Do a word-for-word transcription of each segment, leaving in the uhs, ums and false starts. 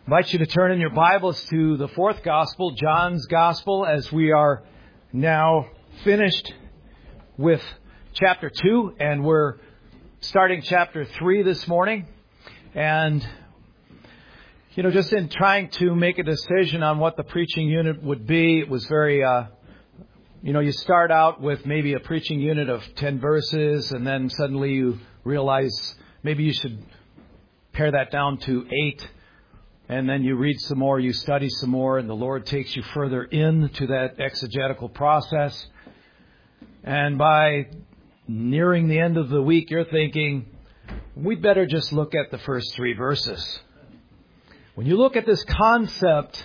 I invite you to turn in your Bibles to the fourth Gospel, John's Gospel, as we are now finished with chapter two, and we're starting chapter three this morning. And, you know, just in trying to make a decision on what the preaching unit would be, it was very, uh, you know, you start out with maybe a preaching unit of ten verses, and then suddenly you realize maybe you should pare that down to eight. And then you read some more, you study some more, and the Lord takes you further into that exegetical process. And by nearing the end of the week, you're thinking, we'd better just look at the first three verses. When you look at this concept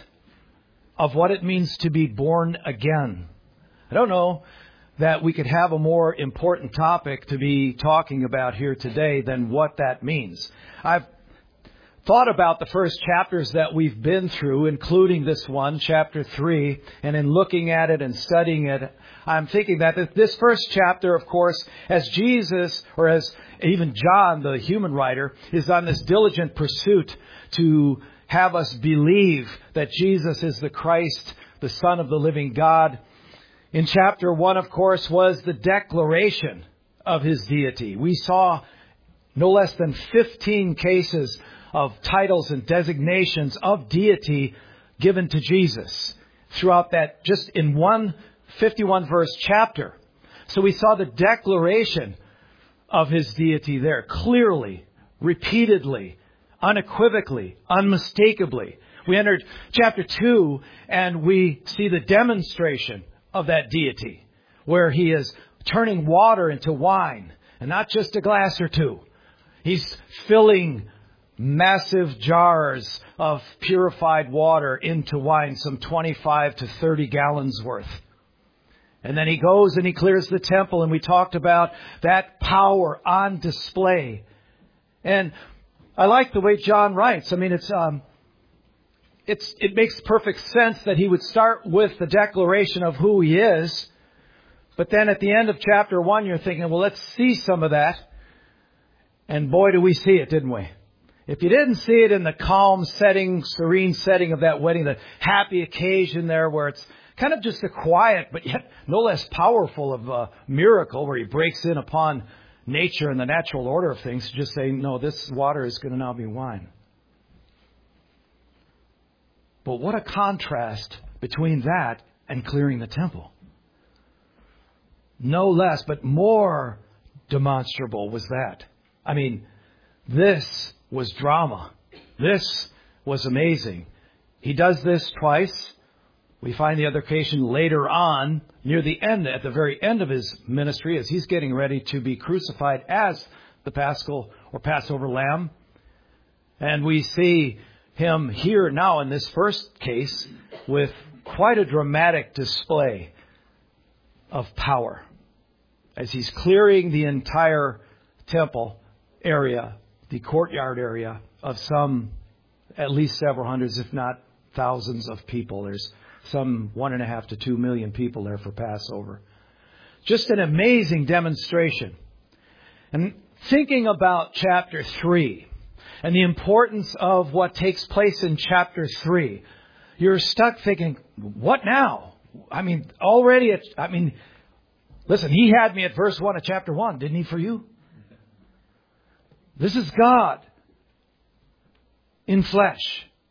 of what it means to be born again, I don't know that we could have a more important topic to be talking about here today than what that means. I've thought about the first chapters that we've been through, including this one, chapter three, and in looking at it and studying it, I'm thinking that this first chapter, of course, as Jesus, or as even John, the human writer, is on this diligent pursuit to have us believe that Jesus is the Christ, the Son of the living God. In chapter one, of course, was the declaration of His deity. We saw no less than fifteen cases of titles and designations of deity given to Jesus throughout that, just in one fifty-one verse chapter. So we saw the declaration of His deity there clearly, repeatedly, unequivocally, unmistakably. We entered chapter two and we see the demonstration of that deity, where He is turning water into wine, and not just a glass or two. He's filling massive jars of purified water into wine, some twenty-five to thirty gallons worth. And then He goes and He clears the temple, and we talked about that power on display. And I like the way John writes. I mean, it's um, it's it makes perfect sense that he would start with the declaration of who He is. But then at the end of chapter one, you're thinking, well, let's see some of that. And boy, do we see it, didn't we? If you didn't see it in the calm setting, serene setting of that wedding, the happy occasion there where it's kind of just a quiet, but yet no less powerful of a miracle where He breaks in upon nature and the natural order of things to just say, no, this water is going to now be wine. But what a contrast between that and clearing the temple. No less, but more demonstrable was that. I mean, this was drama. This was amazing. He does this twice. We find the other occasion later on, near the end, at the very end of His ministry, as He's getting ready to be crucified as the Paschal or Passover lamb. And we see Him here now in this first case with quite a dramatic display of power as He's clearing the entire temple area, the courtyard area, of some at least several hundreds, if not thousands of people. There's some one and a half to two million people there for Passover. Just an amazing demonstration. And thinking about chapter three and the importance of what takes place in chapter three, you're stuck thinking, what now? I mean, already, it's, I mean, listen, He had me at verse one of chapter one, didn't He, for you? This is God in flesh.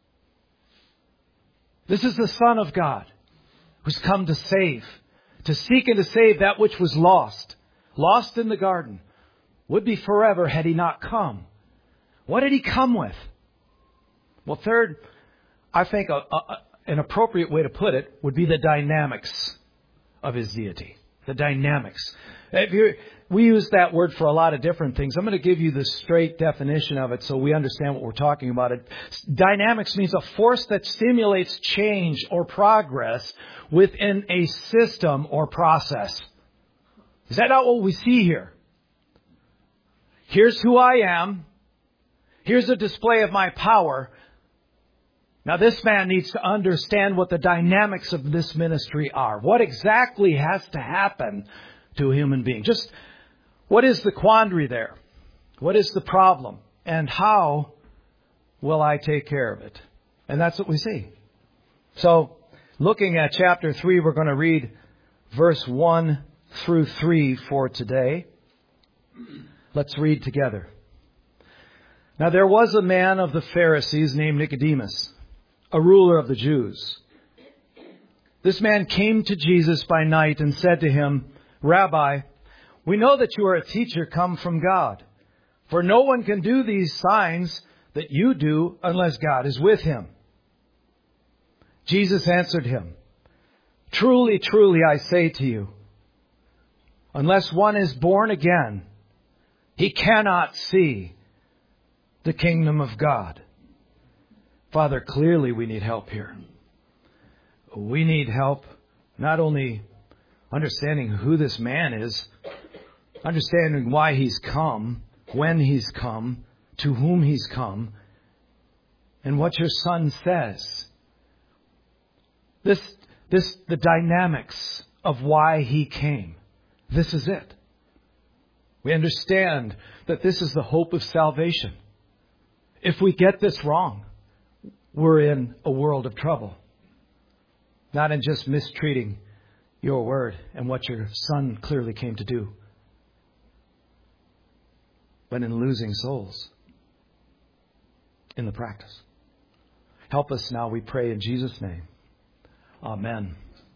This is the Son of God who's come to save, to seek and to save that which was lost. Lost in the garden. Would be forever had He not come. What did He come with? Well, third, I think a, a, an appropriate way to put it would be the dynamics of His deity. The dynamics. If you're, we use that word for a lot of different things. I'm going to give you the straight definition of it so we understand what we're talking about. It dynamics means a force that stimulates change or progress within a system or process. Is that not what we see here? Here's who I am. Here's a display of my power. Now this man needs to understand what the dynamics of this ministry are. What exactly has to happen to a human being? Just what is the quandary there? What is the problem? And how will I take care of it? And that's what we see. So, looking at chapter three, we're going to read verse one through three for today. Let's read together. Now there was a man of the Pharisees named Nicodemus, a ruler of the Jews. This man came to Jesus by night and said to him, Rabbi, we know that you are a teacher come from God, for no one can do these signs that you do unless God is with him. Jesus answered him, Truly, truly, I say to you, unless one is born again, he cannot see the kingdom of God. Father, clearly we need help here. We need help not only understanding who this man is, understanding why he's come, when he's come, to whom he's come, and what your son says. This, this, the dynamics of why he came. This is it. We understand that this is the hope of salvation. If we get this wrong, we're in a world of trouble. Not in just mistreating your word and what your son clearly came to do, but in losing souls in the practice. Help us now, we pray in Jesus' name. Amen.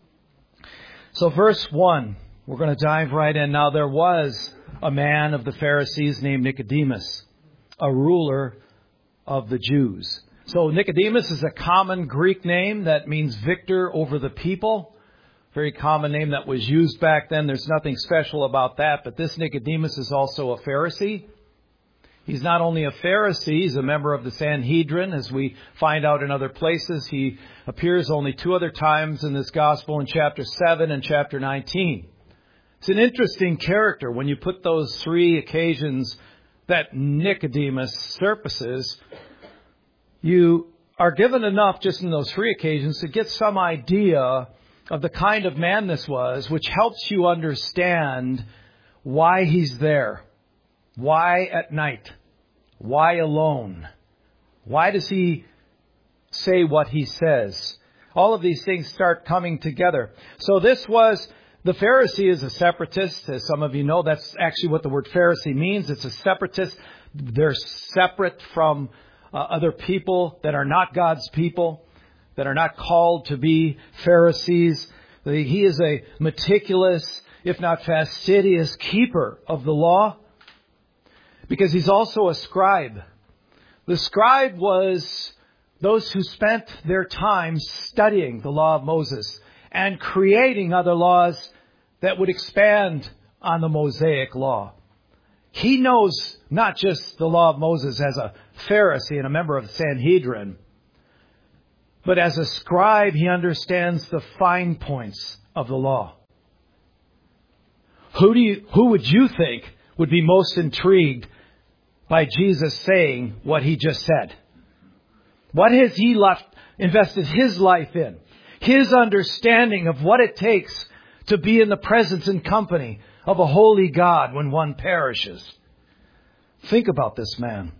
So verse one, we're going to dive right in. Now there was a man of the Pharisees named Nicodemus, a ruler of the Jews. So Nicodemus is a common Greek name that means victor over the people. Very common name that was used back then. There's nothing special about that. But this Nicodemus is also a Pharisee. He's not only a Pharisee, he's a member of the Sanhedrin, as we find out in other places. He appears only two other times in this gospel, in chapter seven and chapter nineteen. It's an interesting character when you put those three occasions that Nicodemus surfaces. You are given enough just in those three occasions to get some idea of the kind of man this was, which helps you understand why he's there. Why at night? Why alone? Why does he say what he says? All of these things start coming together. So this was, the Pharisee is a separatist. As some of you know, that's actually what the word Pharisee means. It's a separatist. They're separate from uh, other people that are not God's people, that are not called to be Pharisees. He is a meticulous, if not fastidious, keeper of the law, because he's also a scribe. The scribe was those who spent their time studying the law of Moses and creating other laws that would expand on the Mosaic law. He knows not just the law of Moses as a Pharisee and a member of the Sanhedrin, but as a scribe, he understands the fine points of the law. Who do you, who would you think would be most intrigued by Jesus saying what he just said? What has he left, invested his life in? His understanding of what it takes to be in the presence and company of a holy God when one perishes. Think about this man.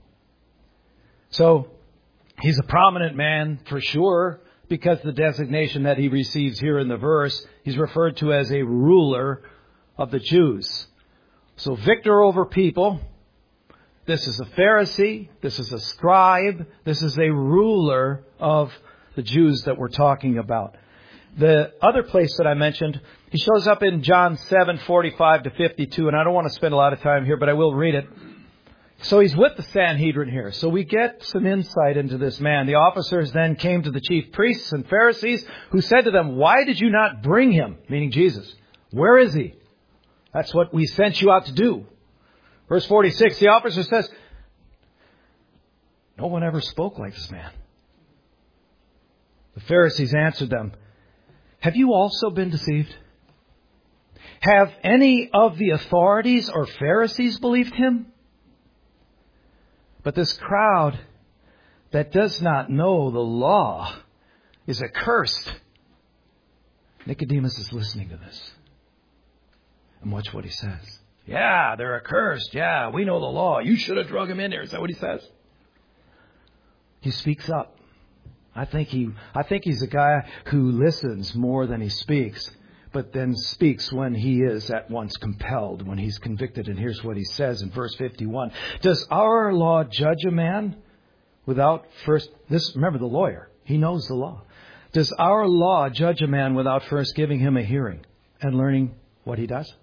So, he's a prominent man for sure, because the designation that he receives here in the verse, he's referred to as a ruler of the Jews. So, victor over people. This is a Pharisee. This is a scribe. This is a ruler of the Jews that we're talking about. The other place that I mentioned, he shows up in John seven, forty-five to fifty-two, and I don't want to spend a lot of time here, but I will read it. So he's with the Sanhedrin here. So we get some insight into this man. The officers then came to the chief priests and Pharisees, who said to them, "Why did you not bring him?" Meaning Jesus. "Where is he? That's what we sent you out to do." Verse forty-six, the officer says, "No one ever spoke like this man." The Pharisees answered them, "Have you also been deceived? Have any of the authorities or Pharisees believed him? But this crowd that does not know the law is accursed." Nicodemus is listening to this. And watch what he says. Yeah, they're accursed. Yeah, we know the law. You should have drug him in there. Is that what he says? He speaks up. I think he, I think he's a guy who listens more than he speaks, but then speaks when he is at once compelled, when he's convicted. And here's what he says in verse fifty-one. Does our law judge a man without first, this, remember the lawyer, he knows the law. Does our law judge a man without first giving him a hearing and learning what he does?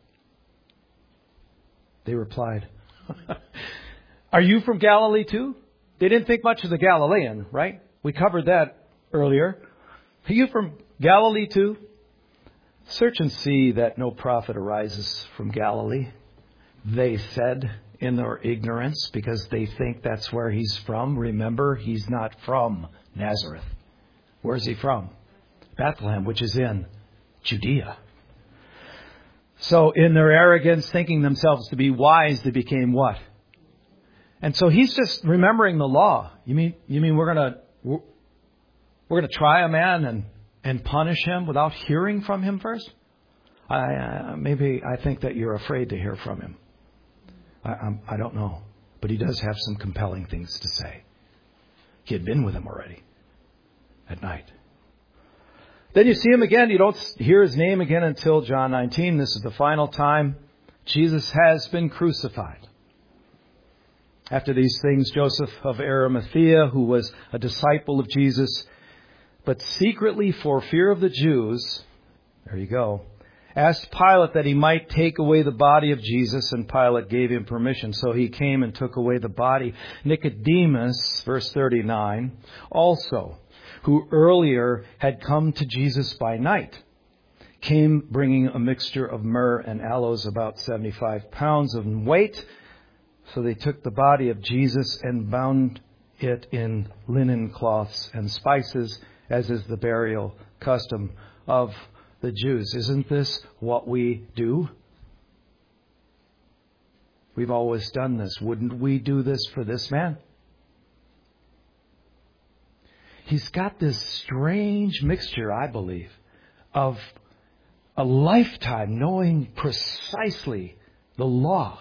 They replied, are you from Galilee too? They didn't think much of the Galilean, right? We covered that earlier. Are you from Galilee too? Search and see that no prophet arises from Galilee, they said in their ignorance, because they think that's where he's from. Remember, he's not from Nazareth. Where's he from? Bethlehem, which is in Judea. So in their arrogance, thinking themselves to be wise, they became what? And so he's just remembering the law. You mean you mean we're gonna we're gonna try a man and and punish him without hearing from him first? I uh, maybe I think that you're afraid to hear from him. I I'm, I don't know, but he does have some compelling things to say. He had been with him already at night. Then you see him again. You don't hear his name again until John nineteen. This is the final time Jesus has been crucified. After these things, Joseph of Arimathea, who was a disciple of Jesus, but secretly for fear of the Jews, there you go, asked Pilate that he might take away the body of Jesus, and Pilate gave him permission. So he came and took away the body. Nicodemus, verse thirty-nine, also, who earlier had come to Jesus by night, came bringing a mixture of myrrh and aloes, about seventy-five pounds in weight. So they took the body of Jesus and bound it in linen cloths and spices, as is the burial custom of the Jews. Isn't this what we do? We've always done this. Wouldn't we do this for this man? He's got this strange mixture, I believe, of a lifetime knowing precisely the law.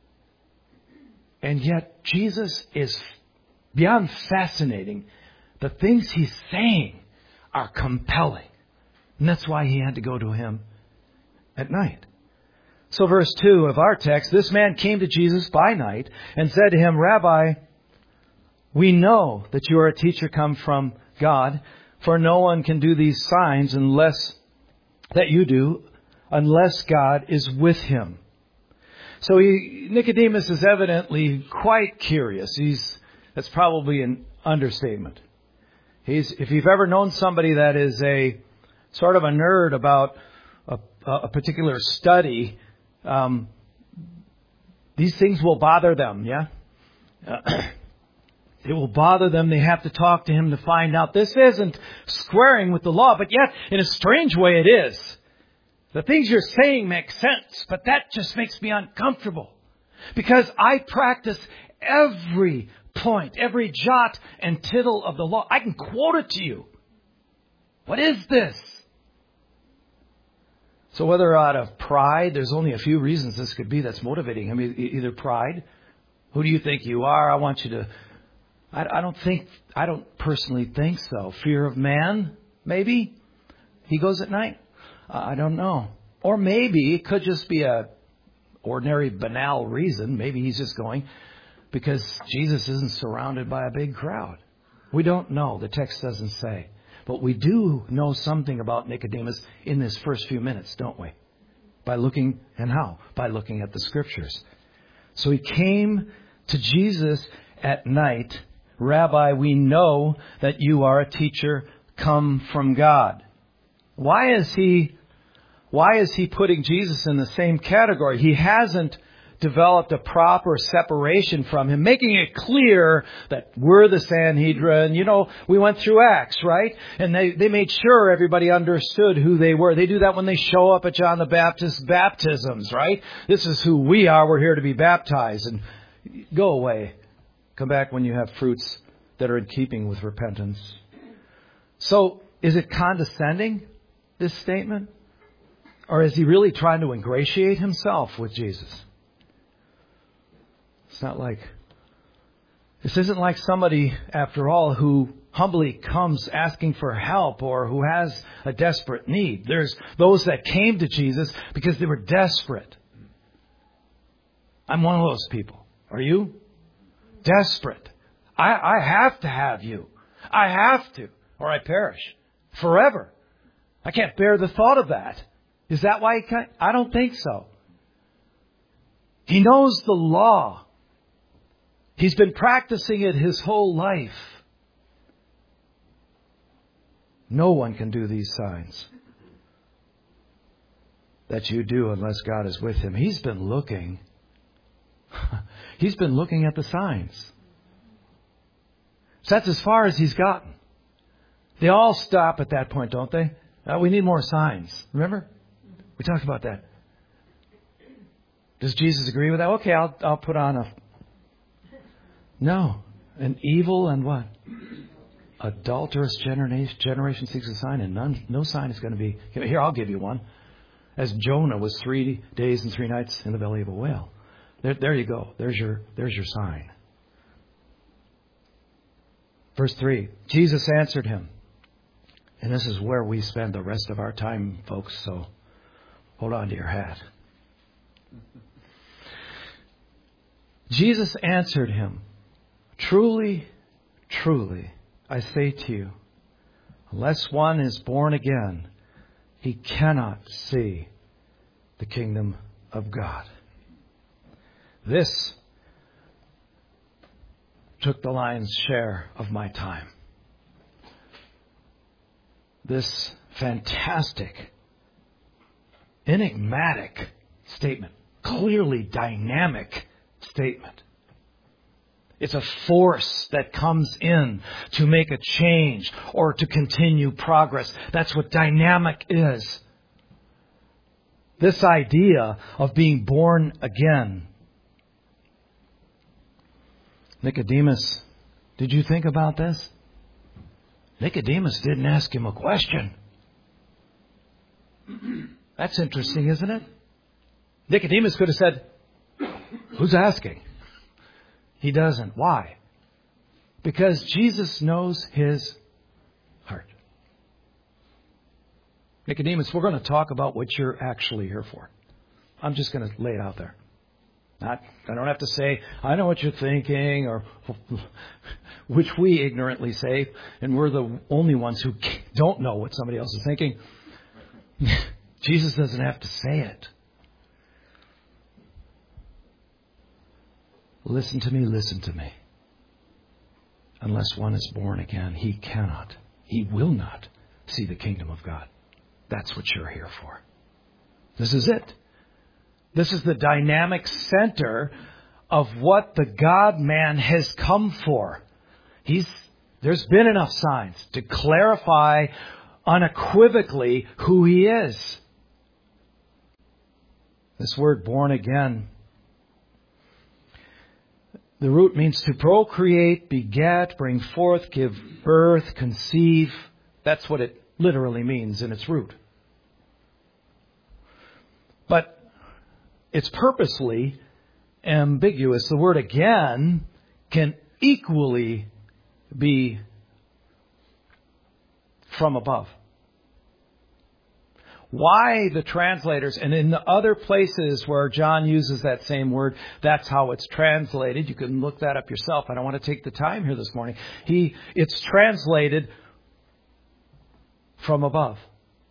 And yet Jesus is beyond fascinating. The things he's saying are compelling. And that's why he had to go to him at night. So verse two of our text, this man came to Jesus by night and said to him, Rabbi, we know that you are a teacher come from God, for no one can do these signs unless that you do, unless God is with him. So he, Nicodemus is evidently quite curious. He's, that's probably an understatement. He's, if you've ever known somebody that is a sort of a nerd about a, a particular study, um, these things will bother them, yeah? Uh, it will bother them. They have to talk to him to find out. This isn't squaring with the law, but yet, in a strange way, it is. The things you're saying make sense, but that just makes me uncomfortable. Because I practice every point, every jot and tittle of the law. I can quote it to you. What is this? So whether out of pride, there's only a few reasons this could be that's motivating him. Either pride. Who do you think you are? I want you to... I, I don't think... I don't personally think so. Fear of man? Maybe. He goes at night. Uh, I don't know. Or maybe it could just be a ordinary, banal reason. Maybe he's just going because Jesus isn't surrounded by a big crowd. We don't know. The text doesn't say. But we do know something about Nicodemus in this first few minutes, don't we? By looking, and how? By looking at the Scriptures. So he came to Jesus at night. Rabbi, we know that you are a teacher come from God. Why is he, why is he putting Jesus in the same category? He hasn't developed a proper separation from him, making it clear that we're the Sanhedrin. You know, we went through Acts, right? And they, they made sure everybody understood who they were. They do that when they show up at John the Baptist's baptisms, right? This is who we are. We're here to be baptized. And go away. Come back when you have fruits that are in keeping with repentance. So, is it condescending, this statement? Or is he really trying to ingratiate himself with Jesus? It's not like, this isn't like somebody, after all, who humbly comes asking for help or who has a desperate need. There's those that came to Jesus because they were desperate. I'm one of those people. Are you? Desperate. I, I have to have you. I have to, or I perish forever. I can't bear the thought of that. Is that why he can't? I don't think so. He knows the law. He's been practicing it his whole life. No one can do these signs that you do unless God is with him. He's been looking. He's been looking at the signs. So that's as far as he's gotten. They all stop at that point, don't they? Uh, we need more signs. Remember? We talked about that. Does Jesus agree with that? Okay, I'll I'll put on a... No. An evil and what? Adulterous generation, generation seeks a sign, and none, no sign is going to be... Here, I'll give you one. As Jonah was three days and three nights in the belly of a whale. There, there you go. There's your, there's your sign. Verse three. Jesus answered him. And this is where we spend the rest of our time, folks, so hold on to your hat. Jesus answered him, Truly, truly, I say to you, unless one is born again, he cannot see the kingdom of God. This took the lion's share of my time. This fantastic, enigmatic statement, clearly dynamic statement. It's a force that comes in to make a change or to continue progress. That's what dynamic is. This idea of being born again. Nicodemus, did you think about this? Nicodemus didn't ask him a question. That's interesting, isn't it? Nicodemus could have said, who's asking? He doesn't. Why? Because Jesus knows his heart. Nicodemus, we're going to talk about what you're actually here for. I'm just going to lay it out there. Not, I don't have to say, I know what you're thinking, or which we ignorantly say, and we're the only ones who don't know what somebody else is thinking. Jesus doesn't have to say it. Listen to me, listen to me. Unless one is born again, he cannot, he will not see the kingdom of God. That's what you're here for. This is it. This is the dynamic center of what the God-man has come for. He's, there's been enough signs to clarify unequivocally who he is. This word born again, the root means to procreate, beget, bring forth, give birth, conceive. That's what it literally means in its root. But it's purposely ambiguous. The word again can equally be from above. Why the translators, and in the other places where John uses that same word, that's how it's translated. You can look that up yourself. I don't want to take the time here this morning. He, it's translated from above.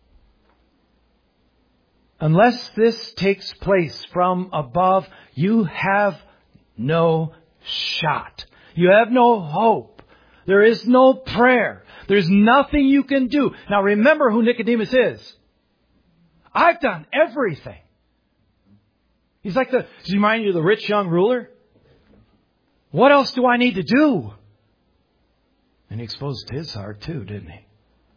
Unless this takes place from above, you have no shot. You have no hope. There is no prayer. There's nothing you can do. Now remember who Nicodemus is. I've done everything. He's like the, does he remind you of the rich young ruler? What else do I need to do? And he exposed his heart too, didn't he?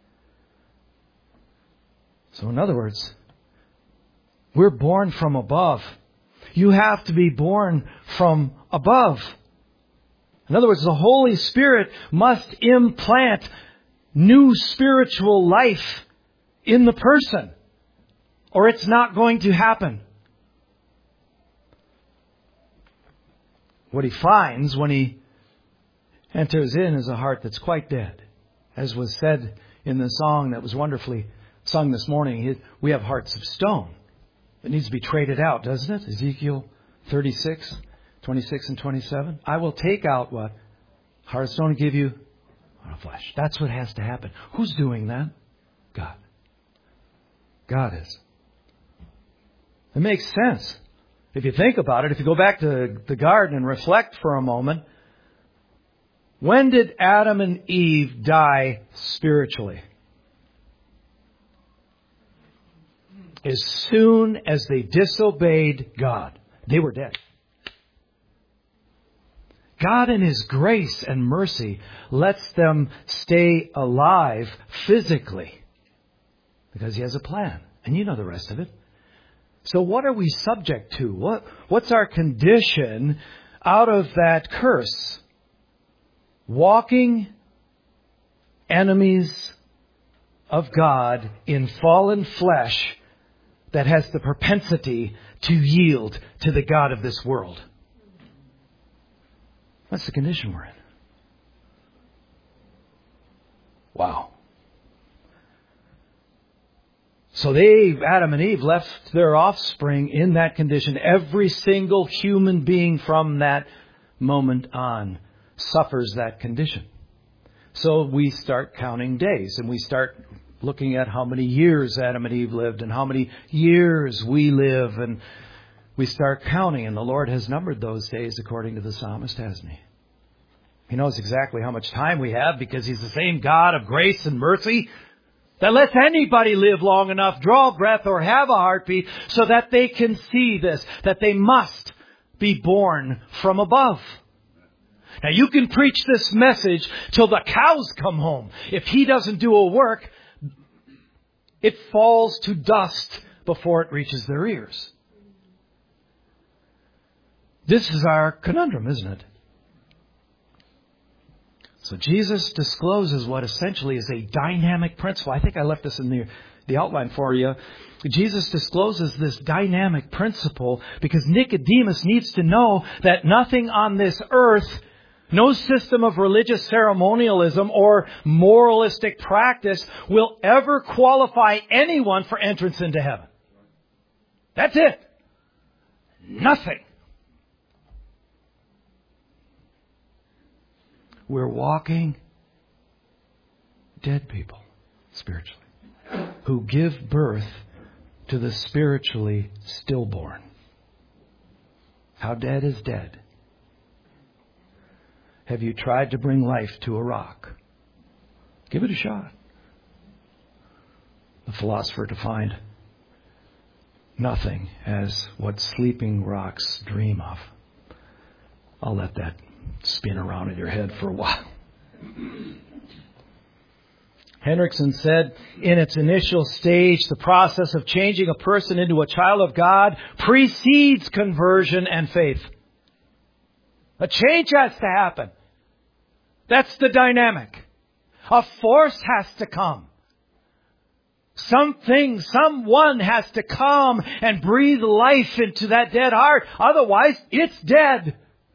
So in other words, we're born from above. You have to be born from above. In other words, the Holy Spirit must implant new spiritual life in the person, or it's not going to happen. What he finds when he enters in is a heart that's quite dead. As was said in the song that was wonderfully sung this morning, we have hearts of stone. It needs to be traded out, doesn't it? Ezekiel thirty-six, twenty-six and twenty-seven. I will take out what? Heart of stone and give you heart of flesh. That's what has to happen. Who's doing that? God. God is. It makes sense. If you think about it, if you go back to the garden and reflect for a moment, when did Adam and Eve die spiritually? As soon as they disobeyed God, they were dead. God in His grace and mercy lets them stay alive physically because He has a plan. And you know the rest of it. So what are we subject to? What, what's our condition out of that curse? Walking enemies of God in fallen flesh that has the propensity to yield to the God of this world. That's the condition we're in. Wow. So they, Adam and Eve, left their offspring in that condition. Every single human being from that moment on suffers that condition. So we start counting days and we start looking at how many years Adam and Eve lived and how many years we live, and we start counting, and the Lord has numbered those days according to the psalmist, hasn't He? He knows exactly how much time we have because He's the same God of grace and mercy that lets anybody live long enough, draw a breath or have a heartbeat so that they can see this, that they must be born from above. Now you can preach this message till the cows come home. If He doesn't do a work, it falls to dust before it reaches their ears. This is our conundrum, isn't it? So Jesus discloses what essentially is a dynamic principle. I think I left this in the, the outline for you. Jesus discloses this dynamic principle because Nicodemus needs to know that nothing on this earth, no system of religious ceremonialism or moralistic practice will ever qualify anyone for entrance into heaven. That's it. Nothing. We're walking dead people, spiritually, who give birth to the spiritually stillborn. How dead is dead? Have you tried to bring life to a rock? Give it a shot. The philosopher defined nothing as what sleeping rocks dream of. I'll let that spin around in your head for a while. Hendrickson said, in its initial stage, the process of changing a person into a child of God precedes conversion and faith. A change has to happen. That's the dynamic. A force has to come. Something, someone has to come and breathe life into that dead heart. Otherwise, it's dead.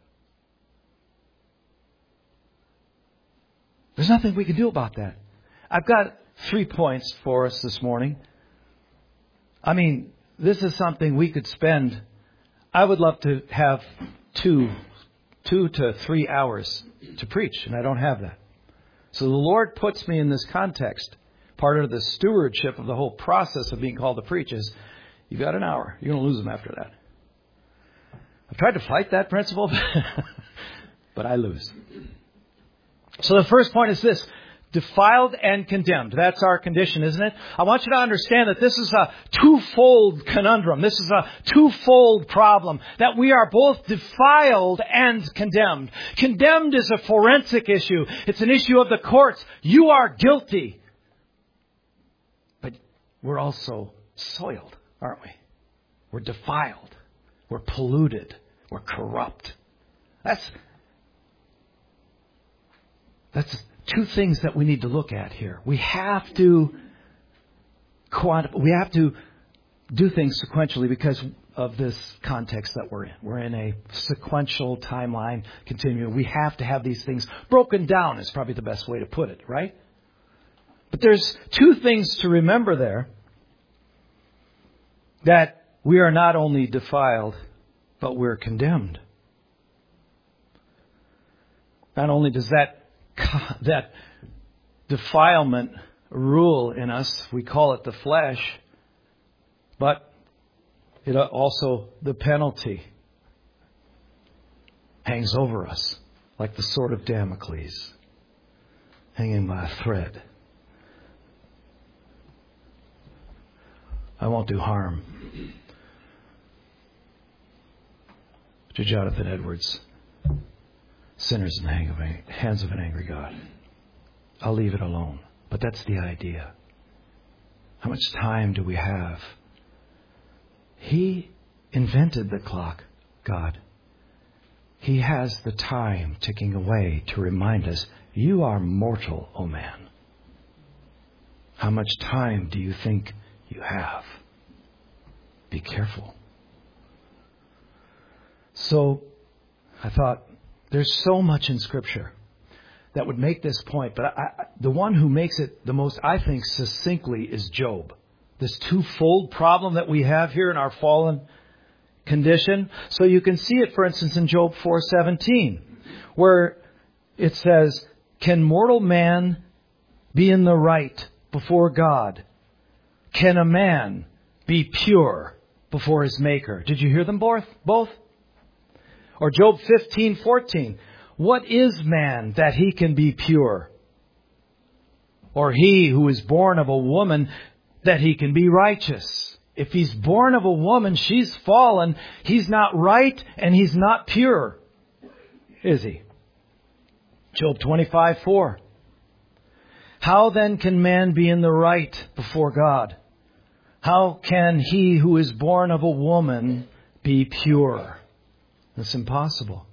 There's nothing we can do about that. I've got three points for us this morning. I mean, this is something we could spend, I would love to have two, two to three hours to preach, and I don't have that. So the Lord puts me in this context. Part of the stewardship of the whole process of being called to preach is, you've got an hour. You're going to lose them after that. I've tried to fight that principle, but I lose. So the first point is this: defiled and condemned. That's our condition, isn't it? I want you to understand that this is a twofold conundrum. This is a twofold problem, that we are both defiled and condemned. Condemned is a forensic issue. It's an issue of the courts. You are guilty. But we're also soiled, aren't we? We're defiled. We're polluted. We're corrupt. That's That's two things that we need to look at here. We have to quantify, we have to do things sequentially because of this context that we're in. We're in a sequential timeline continuum. We have to have these things broken down is probably the best way to put it, right? But there's two things to remember there. That we are not only defiled, but we're condemned. Not only does that, that defilement rule in us, we call it the flesh, but it also, the penalty hangs over us like the sword of Damocles, hanging by a thread. I won't do harm to Jonathan Edwards, sinners in the hands of an angry God. I'll leave it alone. But that's the idea. How much time do we have? He invented the clock, God. He has the time ticking away to remind us, you are mortal, O man. How much time do you think you have? Be careful. So, I thought, there's so much in Scripture that would make this point. But I, I, the one who makes it the most, I think, succinctly is Job. This twofold problem that we have here in our fallen condition. So you can see it, for instance, in Job four seventeen, where it says, can mortal man be in the right before God? Can a man be pure before his Maker? Did you hear them both? Both? Or Job fifteen fourteen. What is man that he can be pure? Or he who is born of a woman that he can be righteous? If he's born of a woman, she's fallen. He's not right and he's not pure. Is he? Job twenty-five four. How then can man be in the right before God? How can he who is born of a woman be pure? It's impossible.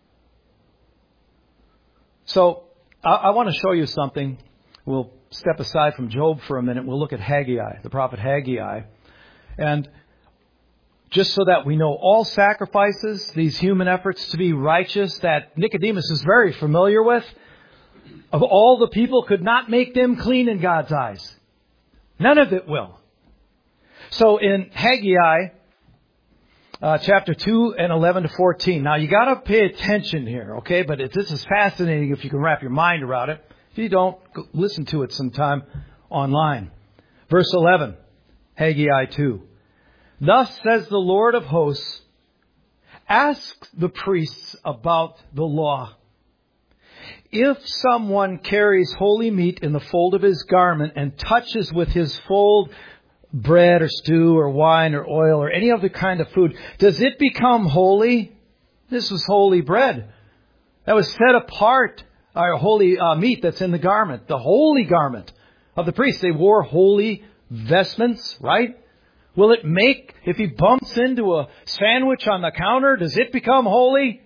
So, I, I want to show you something. We'll step aside from Job for a minute. We'll look at Haggai, the prophet Haggai. And just so that we know all sacrifices, these human efforts to be righteous that Nicodemus is very familiar with, of all the people could not make them clean in God's eyes. None of it will. So in Haggai, uh, chapter two and eleven to fourteen. Now you got to pay attention here, okay? But it, this is fascinating if you can wrap your mind around it. If you don't, listen to it sometime online. Verse eleven, Haggai two. Thus says the Lord of hosts, ask the priests about the law. If someone carries holy meat in the fold of his garment and touches with his fold bread or stew or wine or oil or any other kind of food, does it become holy? This was holy bread. That was set apart, our holy uh, meat that's in the garment, the holy garment of the priest. They wore holy vestments, right? Will it make, if he bumps into a sandwich on the counter, does it become holy?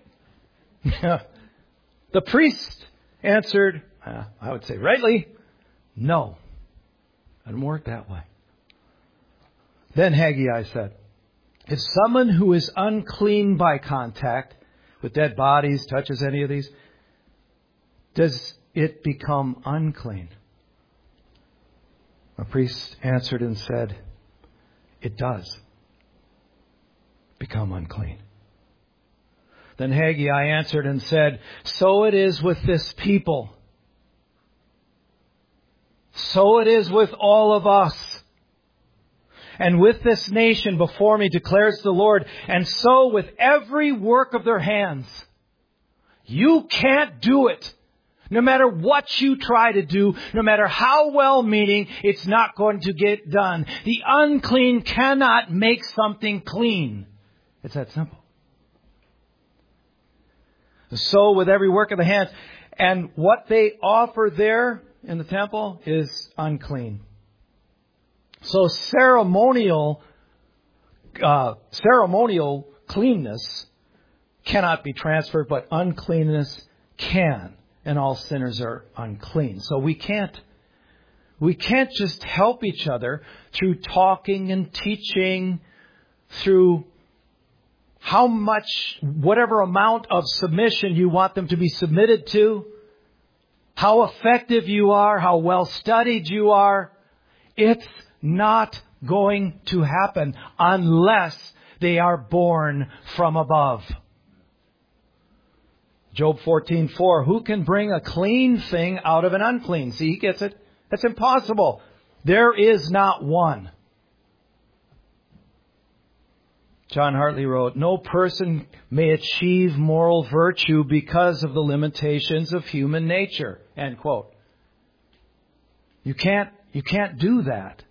The priest answered, uh, I would say rightly, no. It doesn't work that way. Then Haggai said, if someone who is unclean by contact with dead bodies touches any of these, does it become unclean? A priest answered and said, it does become unclean. Then Haggai answered and said, so it is with this people. So it is with all of us. And with this nation before me, declares the Lord, and so with every work of their hands. You can't do it. No matter what you try to do, no matter how well-meaning, it's not going to get done. The unclean cannot make something clean. It's that simple. So with every work of the hands. And what they offer there in the temple is unclean. So ceremonial, uh, ceremonial cleanness cannot be transferred, but uncleanness can. And all sinners are unclean. So we can't, we can't just help each other through talking and teaching, through how much, whatever amount of submission you want them to be submitted to. how effective you are, how well studied you are. It's not going to happen unless they are born from above. Job fourteen four, who can bring a clean thing out of an unclean? See, he gets it. That's impossible. There is not one. John Hartley wrote, no person may achieve moral virtue because of the limitations of human nature. End quote. You can't, you can't do that.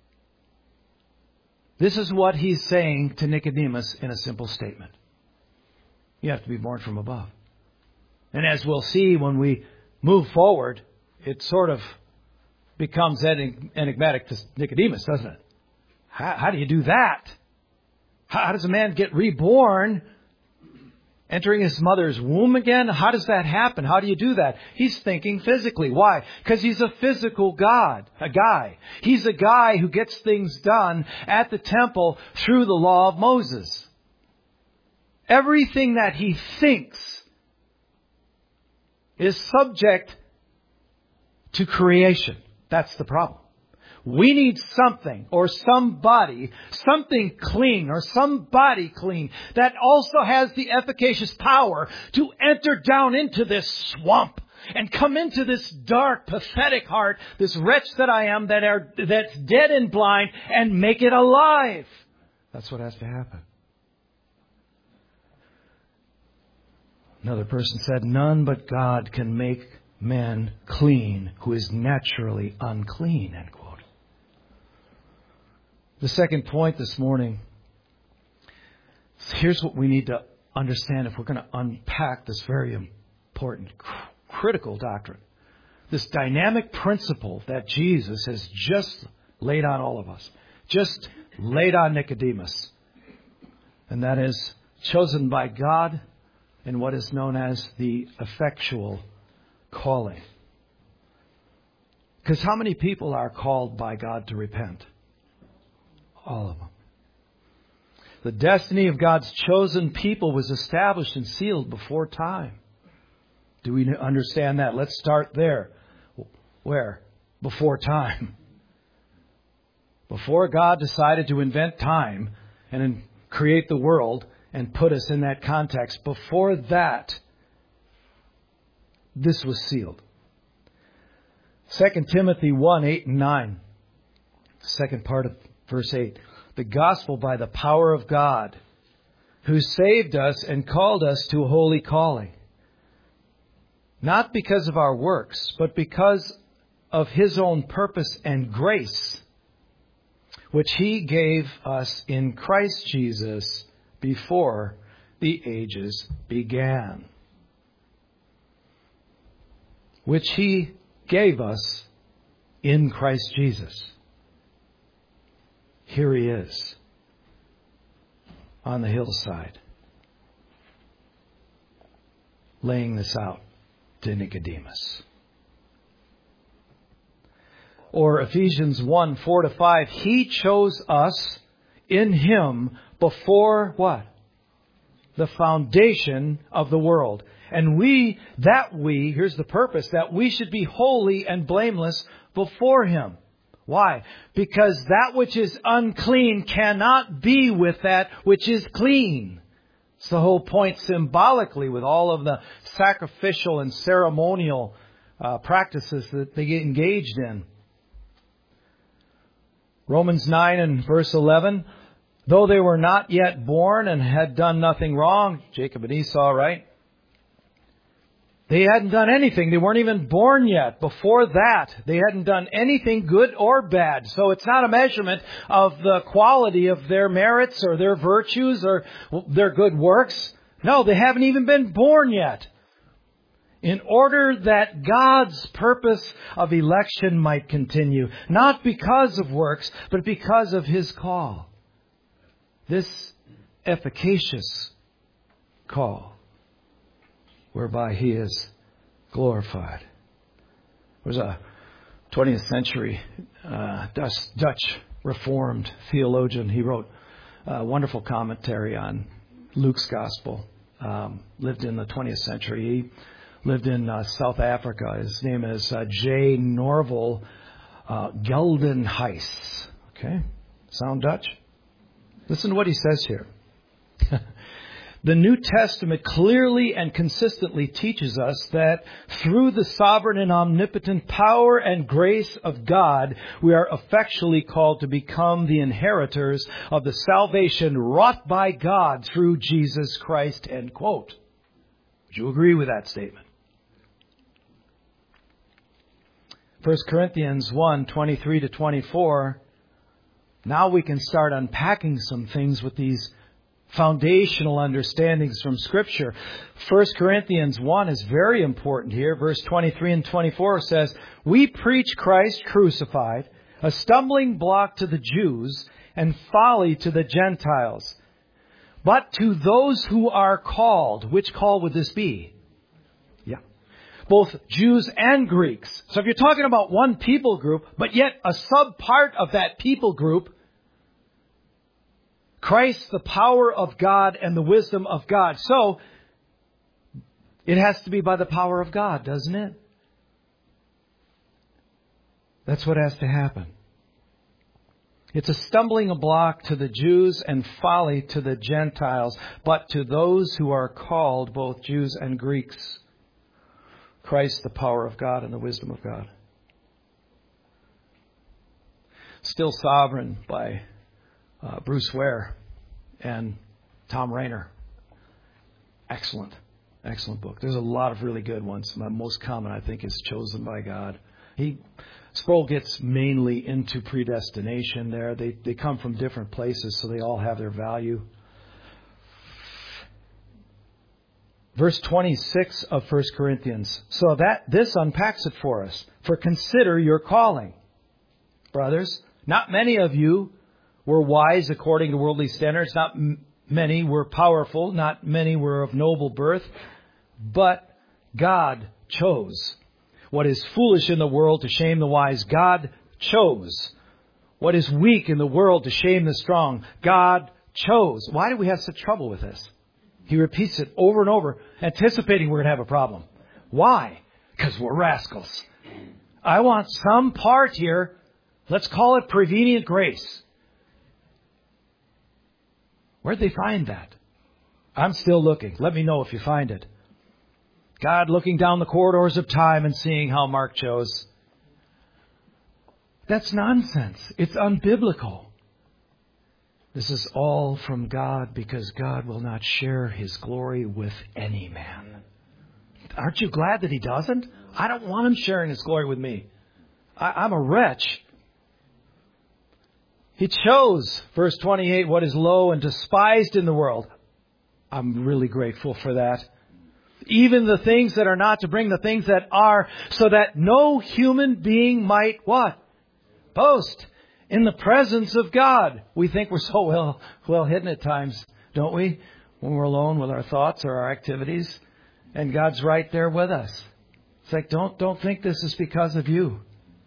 This is what he's saying to Nicodemus in a simple statement. You have to be born from above. And as we'll see when we move forward, it sort of becomes enigmatic to Nicodemus, doesn't it? How, how do you do that? How does a man get reborn, entering his mother's womb again? How does that happen? How do you do that? He's thinking physically. Why? Because he's a physical God, a guy. He's a guy who gets things done at the temple through the law of Moses. Everything that he thinks is subject to creation. That's the problem. We need something or somebody, something clean or somebody clean that also has the efficacious power to enter down into this swamp and come into this dark, pathetic heart, this wretch that I am that are, that's dead and blind, and make it alive. That's what has to happen. Another person said, none but God can make man clean who is naturally unclean. End quote. The second point this morning, here's what we need to understand if we're going to unpack this very important, cr- critical doctrine. This dynamic principle that Jesus has just laid on all of us, just laid on Nicodemus. And that is chosen by God in what is known as the effectual calling. Because how many people are called by God to repent? All of them. The destiny of God's chosen people was established and sealed before time. Do we understand that? Let's start there. Where? Before time. Before God decided to invent time and create the world and put us in that context, before that, this was sealed. Second Timothy one, eight and nine. Second part of verse eight. The gospel by the power of God, who saved us and called us to a holy calling. Not because of our works, but because of His own purpose and grace, which He gave us in Christ Jesus before the ages began. Which He gave us in Christ Jesus. Here He is on the hillside, laying this out to Nicodemus. Or Ephesians one, four to five, He chose us in Him before what? The foundation of the world. And we, that we, here's the purpose, that we should be holy and blameless before Him. Why? Because that which is unclean cannot be with that which is clean. It's the whole point symbolically with all of the sacrificial and ceremonial uh, practices that they get engaged in. Romans nine and verse eleven, though they were not yet born and had done nothing wrong, Jacob and Esau, right? They hadn't done anything. They weren't even born yet. Before that, they hadn't done anything good or bad. So it's not a measurement of the quality of their merits or their virtues or their good works. No, they haven't even been born yet. In order that God's purpose of election might continue. Not because of works, but because of His call. This efficacious call, whereby He is glorified. There was a twentieth century uh, Dutch, Dutch Reformed theologian. He wrote a wonderful commentary on Luke's Gospel. Um, lived in the twentieth century. He lived in uh, South Africa. His name is uh, J. Norval uh, Geldenhuys. Okay? Sound Dutch? Listen to what he says here. The New Testament clearly and consistently teaches us that through the sovereign and omnipotent power and grace of God, we are effectually called to become the inheritors of the salvation wrought by God through Jesus Christ. End quote. Would you agree with that statement? First Corinthians one, twenty-three to twenty-four. Now we can start unpacking some things with these foundational understandings from Scripture. First Corinthians one is very important here. Verse twenty-three and twenty-four says, "We preach Christ crucified, a stumbling block to the Jews and folly to the Gentiles. But to those who are called," which call would this be? Yeah. Both Jews and Greeks. So if you're talking about one people group, but yet a sub-part of that people group, Christ, the power of God and the wisdom of God. So, it has to be by the power of God, doesn't it? That's what has to happen. It's a stumbling block to the Jews and folly to the Gentiles, but to those who are called, both Jews and Greeks, Christ, the power of God and the wisdom of God. Still Sovereign by Uh, Bruce Ware and Tom Rainer. Excellent. Excellent book. There's a lot of really good ones. My most common, I think, is Chosen by God. He, Sproul gets mainly into predestination there. They, they come from different places, so they all have their value. Verse twenty-six of First Corinthians. So that this unpacks it for us. "For consider your calling. Brothers, not many of you were wise according to worldly standards. Not m- many were powerful. Not many were of noble birth. But God chose what is foolish in the world to shame the wise. God chose what is weak in the world to shame the strong. God chose." Why do we have such trouble with this? He repeats it over and over, anticipating we're going to have a problem. Why? Because we're rascals. I want some part here. Let's call it prevenient grace. Where'd they find that? I'm still looking. Let me know if you find it. God looking down the corridors of time and seeing how Mark chose. That's nonsense. It's unbiblical. This is all from God because God will not share His glory with any man. Aren't you glad that He doesn't? I don't want Him sharing His glory with me. I, I'm a wretch. He chose, verse twenty-eight, what is low and despised in the world. I'm really grateful for that. Even the things that are not, to bring the things that are, so that no human being might what? Boast in the presence of God. We think we're so well, well hidden at times, don't we? When we're alone with our thoughts or our activities. And God's right there with us. It's like, don't, don't think this is because of you.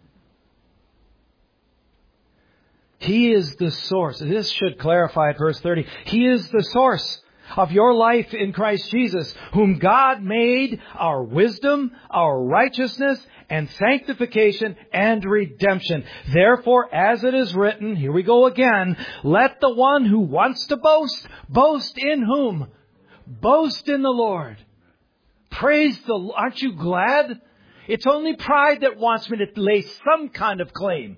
He is the source. This should clarify at verse thirty. He is the source of your life in Christ Jesus, whom God made our wisdom, our righteousness, and sanctification and redemption. Therefore, as it is written, here we go again, let the one who wants to boast, boast in whom? Boast in the Lord. Praise the Lord. Aren't you glad? It's only pride that wants me to lay some kind of claim.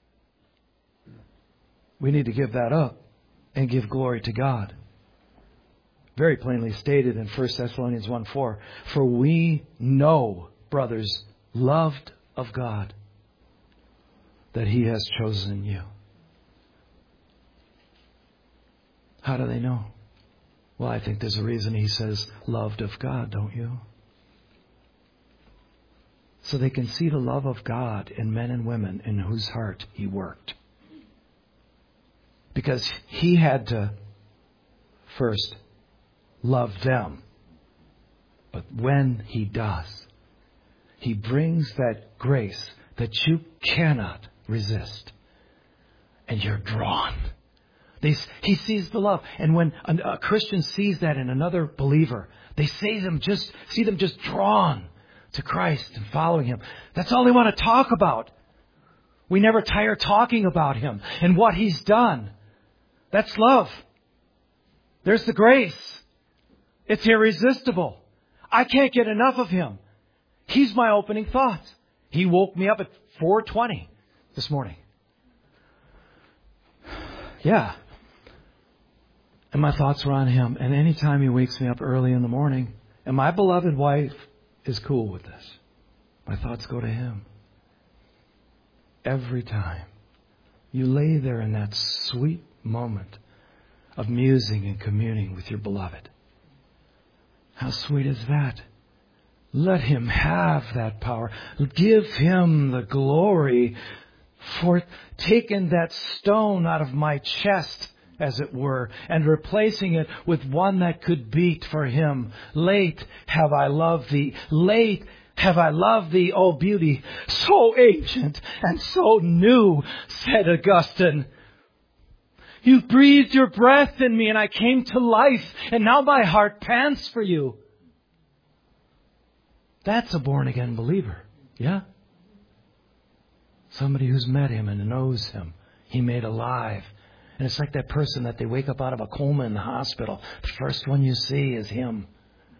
We need to give that up and give glory to God. Very plainly stated in First Thessalonians one four. For we know, brothers, loved of God, that He has chosen you. How do they know? Well, I think there's a reason He says loved of God, don't you? So they can see the love of God in men and women in whose heart He worked. Because He had to first love them. But when He does, He brings that grace that you cannot resist. And you're drawn. They, he sees the love. And when a, a Christian sees that in another believer, they see them just, see them just drawn to Christ and following Him. That's all they want to talk about. We never tire talking about Him and what He's done. That's love. There's the grace. It's irresistible. I can't get enough of Him. He's my opening thought. He woke me up at four twenty this morning. Yeah. And my thoughts were on Him. And anytime He wakes me up early in the morning, and my beloved wife is cool with this, my thoughts go to Him. Every time. You lay there in that sweet moment of musing and communing with your beloved. How sweet is that? Let Him have that power. Give Him the glory for taking that stone out of my chest, as it were, and replacing it with one that could beat for Him. Late have I loved Thee. Late have I loved Thee, O beauty, so ancient and so new, said Augustine. You breathed your breath in me and I came to life, and now my heart pants for You. That's a born-again believer. Yeah? Somebody who's met Him and knows Him. He made alive. And it's like that person that they wake up out of a coma in the hospital. The first one you see is Him.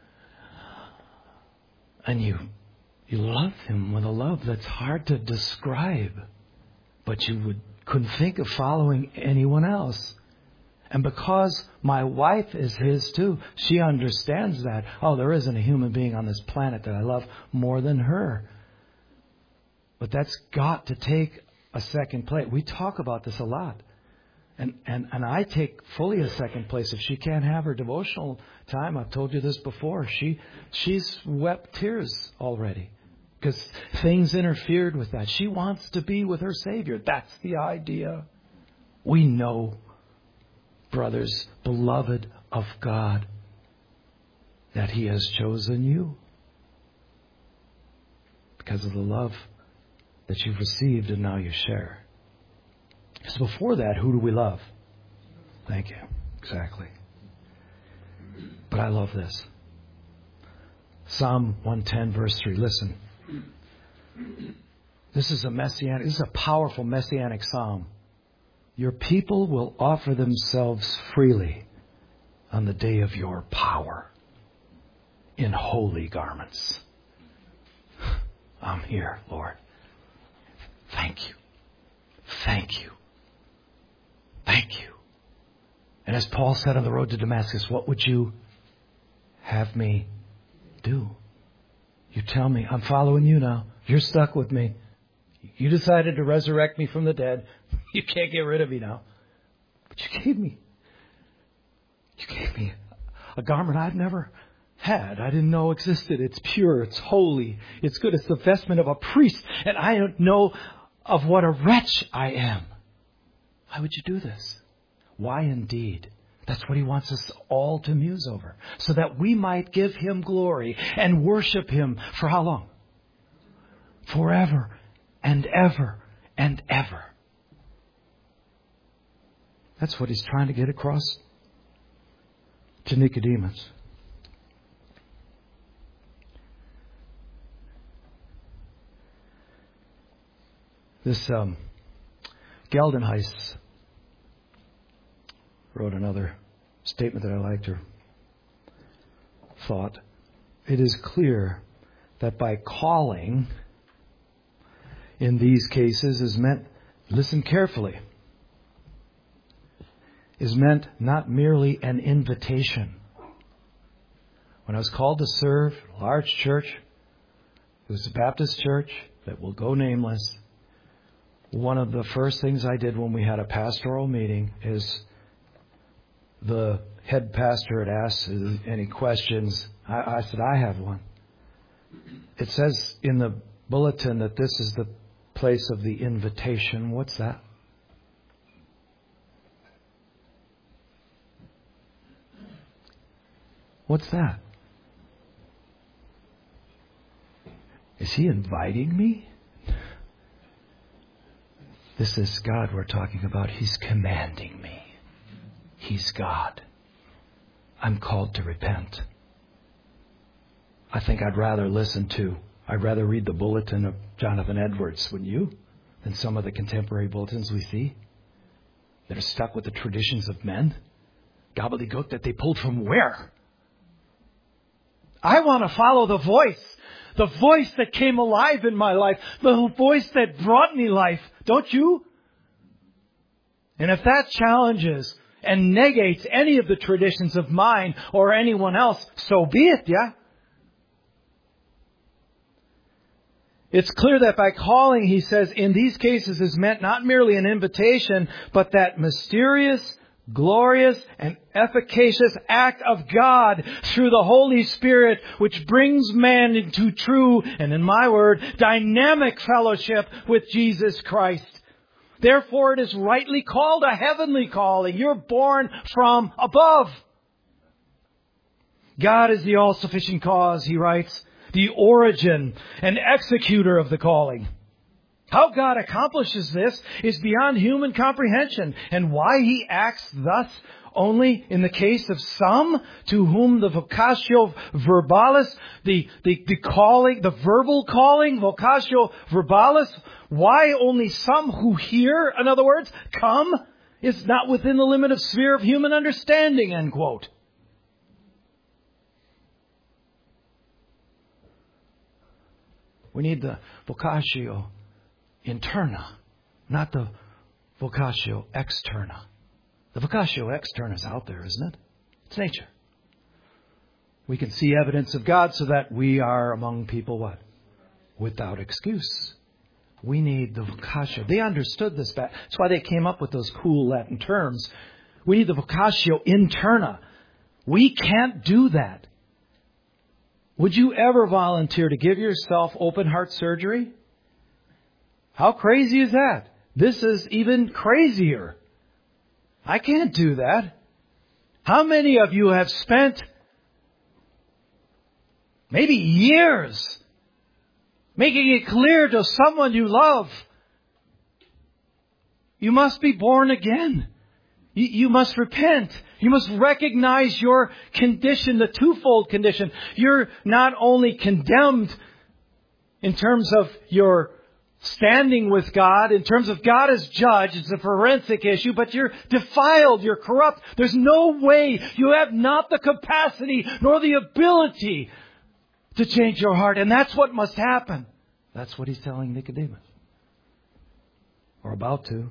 And you, you love Him with a love that's hard to describe. But you would, couldn't think of following anyone else. And because my wife is His too, she understands that. Oh, there isn't a human being on this planet that I love more than her. But that's got to take a second place. We talk about this a lot. And, and, and I take fully a second place. If she can't have her devotional time, I've told you this before, she she's wept tears already. Because things interfered with that. She wants to be with her Savior. That's the idea. We know, brothers, beloved of God, that He has chosen you because of the love that you've received and now you share. So before that, who do we love? Thank you. Exactly. But I love this. Psalm one ten, verse three. Listen. This is a messianic, this is a powerful messianic psalm. Your people will offer themselves freely on the day of Your power in holy garments. I'm here, Lord. Thank You. Thank You. Thank You. And as Paul said on the road to Damascus, what would You have me do? You tell me, I'm following You now. You're stuck with me. You decided to resurrect me from the dead. You can't get rid of me now. But You gave me, You gave me a garment I've never had. I didn't know existed. It's pure. It's holy. It's good. It's the vestment of a priest. And I don't know of what a wretch I am. Why would You do this? Why indeed? That's what He wants us all to muse over. So that we might give Him glory and worship Him for how long? Forever and ever and ever. That's what He's trying to get across to Nicodemus. This um, Geldenhuis wrote another statement that I liked, or thought. It is clear that by calling in these cases is meant, listen carefully, is meant not merely an invitation. When I was called to serve a large church, it was a Baptist church that will go nameless. One of the first things I did when we had a pastoral meeting is the head pastor had asked any questions. I, I said, I have one. It says in the bulletin that this is the place of the invitation. What's that? What's that? Is He inviting me? This is God we're talking about. He's commanding me. He's God. I'm called to repent. I think I'd rather listen to, I'd rather read the bulletin of Jonathan Edwards, wouldn't you, than some of the contemporary bulletins we see that are stuck with the traditions of men. Gobbledygook that they pulled from where? I want to follow the voice. The voice that came alive in my life. The voice that brought me life. Don't you? And if that challenges and negates any of the traditions of mine or anyone else, so be it, yeah? It's clear that by calling, he says, in these cases is meant not merely an invitation, but that mysterious, glorious, and efficacious act of God through the Holy Spirit, which brings man into true, and in my word, dynamic fellowship with Jesus Christ. Therefore, it is rightly called a heavenly calling. You're born from above. God is the all-sufficient cause, he writes, the origin and executor of the calling. How God accomplishes this is beyond human comprehension, and why he acts thus only in the case of some to whom the vocatio verbalis, the, the, the calling, the verbal calling, vocatio verbalis, why only some who hear, in other words, come, is not within the limit of sphere of human understanding, end quote. We need the vocatio interna, not the vocatio externa. The vocatio externa is out there, isn't it? It's nature. We can see evidence of God so that we are among people what? Without excuse. We need the vocatio. They understood this back. That's why they came up with those cool Latin terms. We need the vocatio interna. We can't do that. Would you ever volunteer to give yourself open heart surgery? How crazy is that? This is even crazier. I can't do that. How many of you have spent maybe years making it clear to someone you love, you must be born again. You, you must repent. You must recognize your condition, the twofold condition. You're not only condemned in terms of your standing with God, in terms of God as judge, it's a forensic issue, but you're defiled, you're corrupt. There's no way, you have not the capacity nor the ability to change your heart. And that's what must happen. That's what he's telling Nicodemus. Or about to.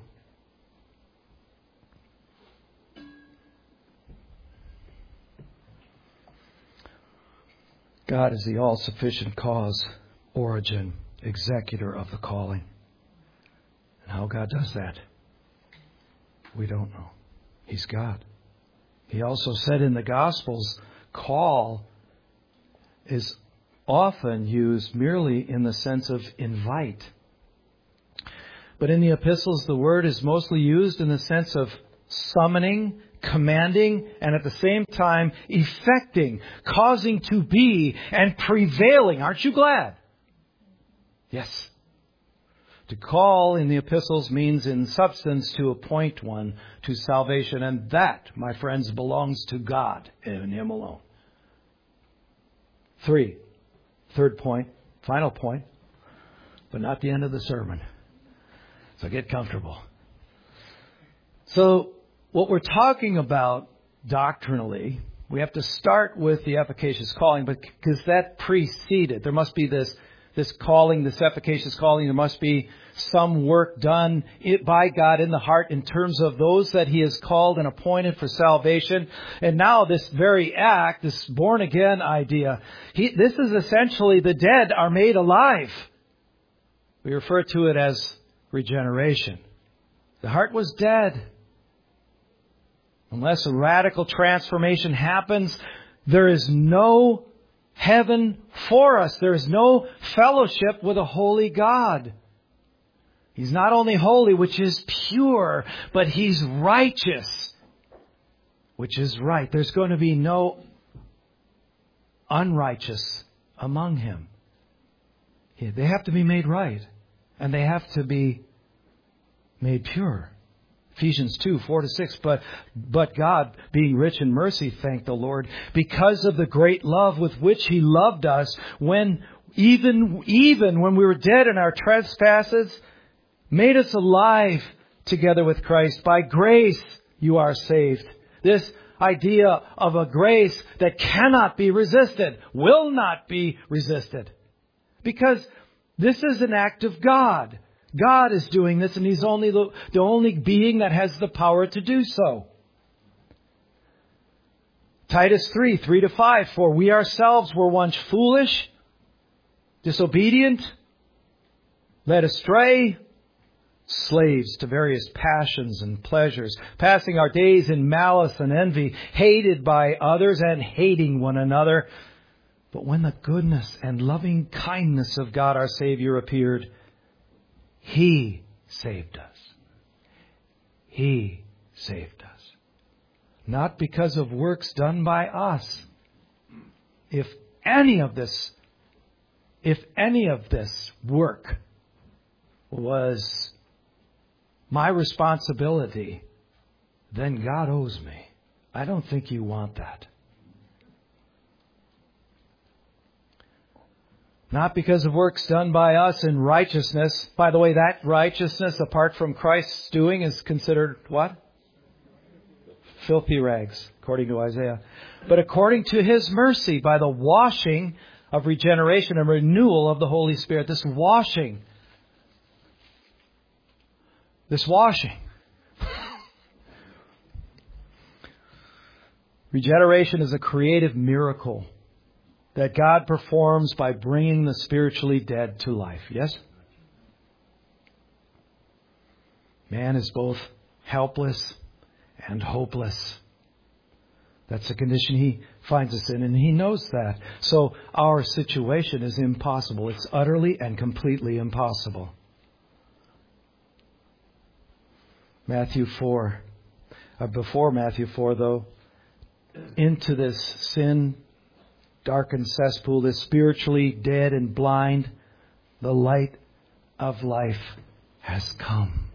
God is the all-sufficient cause, origin, executor of the calling. And how God does that, we don't know. He's God. He also said in the Gospels, call is often used merely in the sense of invite. But in the epistles, the word is mostly used in the sense of summoning, commanding, and at the same time effecting, causing to be, and prevailing. Aren't you glad? Yes. To call in the epistles means in substance to appoint one to salvation. And that, my friends, belongs to God and Him alone. Three. Third point. Final point. But not the end of the sermon. So get comfortable. So what we're talking about doctrinally, we have to start with the efficacious calling, but because that preceded, there must be this This calling, this efficacious calling, there must be some work done by God in the heart in terms of those that He has called and appointed for salvation. And now this very act, this born again idea, he, this is essentially the dead are made alive. We refer to it as regeneration. The heart was dead. Unless a radical transformation happens, there is no heaven for us. There is no fellowship with a holy God. He's not only holy, which is pure, but He's righteous, which is right. There's going to be no unrighteous among Him. They have to be made right, and they have to be made pure. Ephesians two, four to six. But, but God, being rich in mercy, thank the Lord, because of the great love with which He loved us, when even, even when we were dead in our trespasses, made us alive together with Christ. By grace you are saved. This idea of a grace that cannot be resisted, will not be resisted. Because this is an act of God. God is doing this, and He's only the, the only being that has the power to do so. Titus three, three to five. For we ourselves were once foolish, disobedient, led astray, slaves to various passions and pleasures, passing our days in malice and envy, hated by others and hating one another. But when the goodness and loving kindness of God our Savior appeared, He saved us. He saved us. Not because of works done by us. If any of this, if any of this work was my responsibility, then God owes me. I don't think you want that. Not because of works done by us in righteousness. By the way, that righteousness apart from Christ's doing is considered what? Filthy rags, according to Isaiah. But according to His mercy, by the washing of regeneration and renewal of the Holy Spirit. This washing. This washing. Regeneration is a creative miracle that God performs by bringing the spiritually dead to life. Yes? Man is both helpless and hopeless. That's the condition he finds us in, and He knows that. So our situation is impossible. It's utterly and completely impossible. Matthew four. Uh, before Matthew four, though, into this sin darkened cesspool, this spiritually dead and blind, the light of life has come.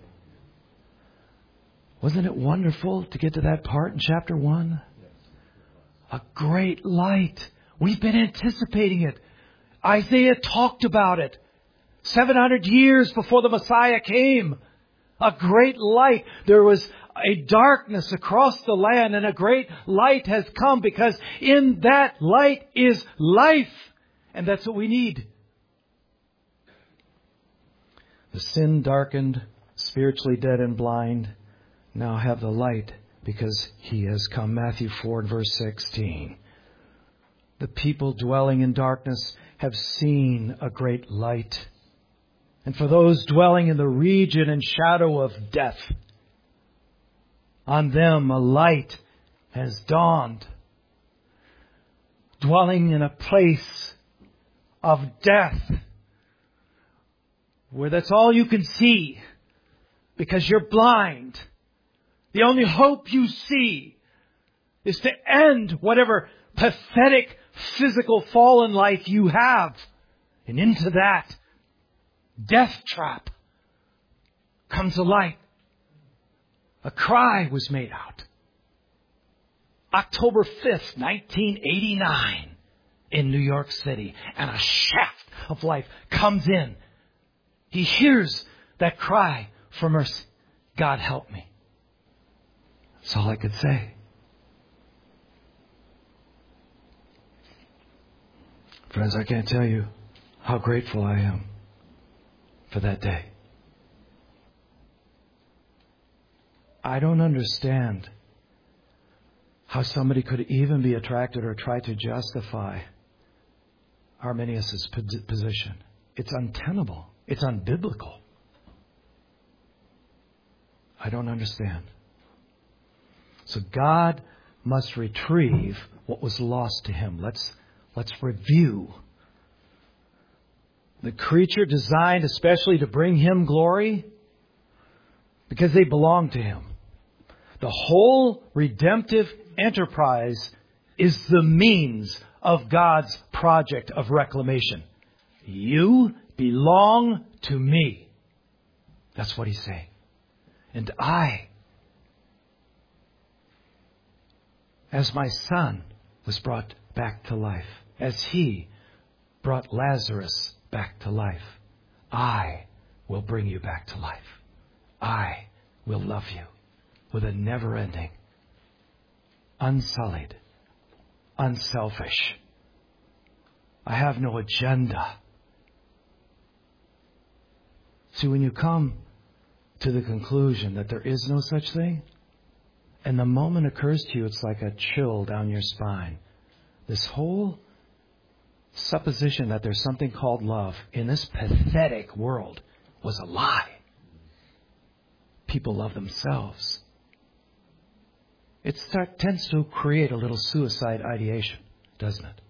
Wasn't it wonderful to get to that part in chapter one? A great light. We've been anticipating it. Isaiah talked about it. seven hundred years before the Messiah came. A great light. There was a darkness across the land, and a great light has come, because in that light is life. And that's what we need. The sin darkened, spiritually dead and blind now have the light because He has come. Matthew four and verse sixteen. The people dwelling in darkness have seen a great light. And for those dwelling in the region and shadow of death, on them a light has dawned. Dwelling in a place of death, where that's all you can see because you're blind. The only hope you see is to end whatever pathetic physical fallen life you have. And into that death trap comes a light. A cry was made out. October fifth, nineteen eighty-nine in New York City. And a shaft of life comes in. He hears that cry for mercy. God help me. That's all I could say. Friends, I can't tell you how grateful I am for that day. I don't understand how somebody could even be attracted or try to justify Arminius' position. It's untenable. It's unbiblical. I don't understand. So God must retrieve what was lost to Him. Let's, let's review. The creature designed especially to bring Him glory because they belong to Him. The whole redemptive enterprise is the means of God's project of reclamation. You belong to me. That's what He's saying. And I as my son was brought back to life, as He brought Lazarus back to life, I will bring you back to life. I will love you with a never-ending, unsullied, unselfish. I have no agenda. See, when you come to the conclusion that there is no such thing, and the moment occurs to you, it's like a chill down your spine. This whole supposition that there's something called love in this pathetic world was a lie. People love themselves. It start, tends to create a little suicide ideation, doesn't it?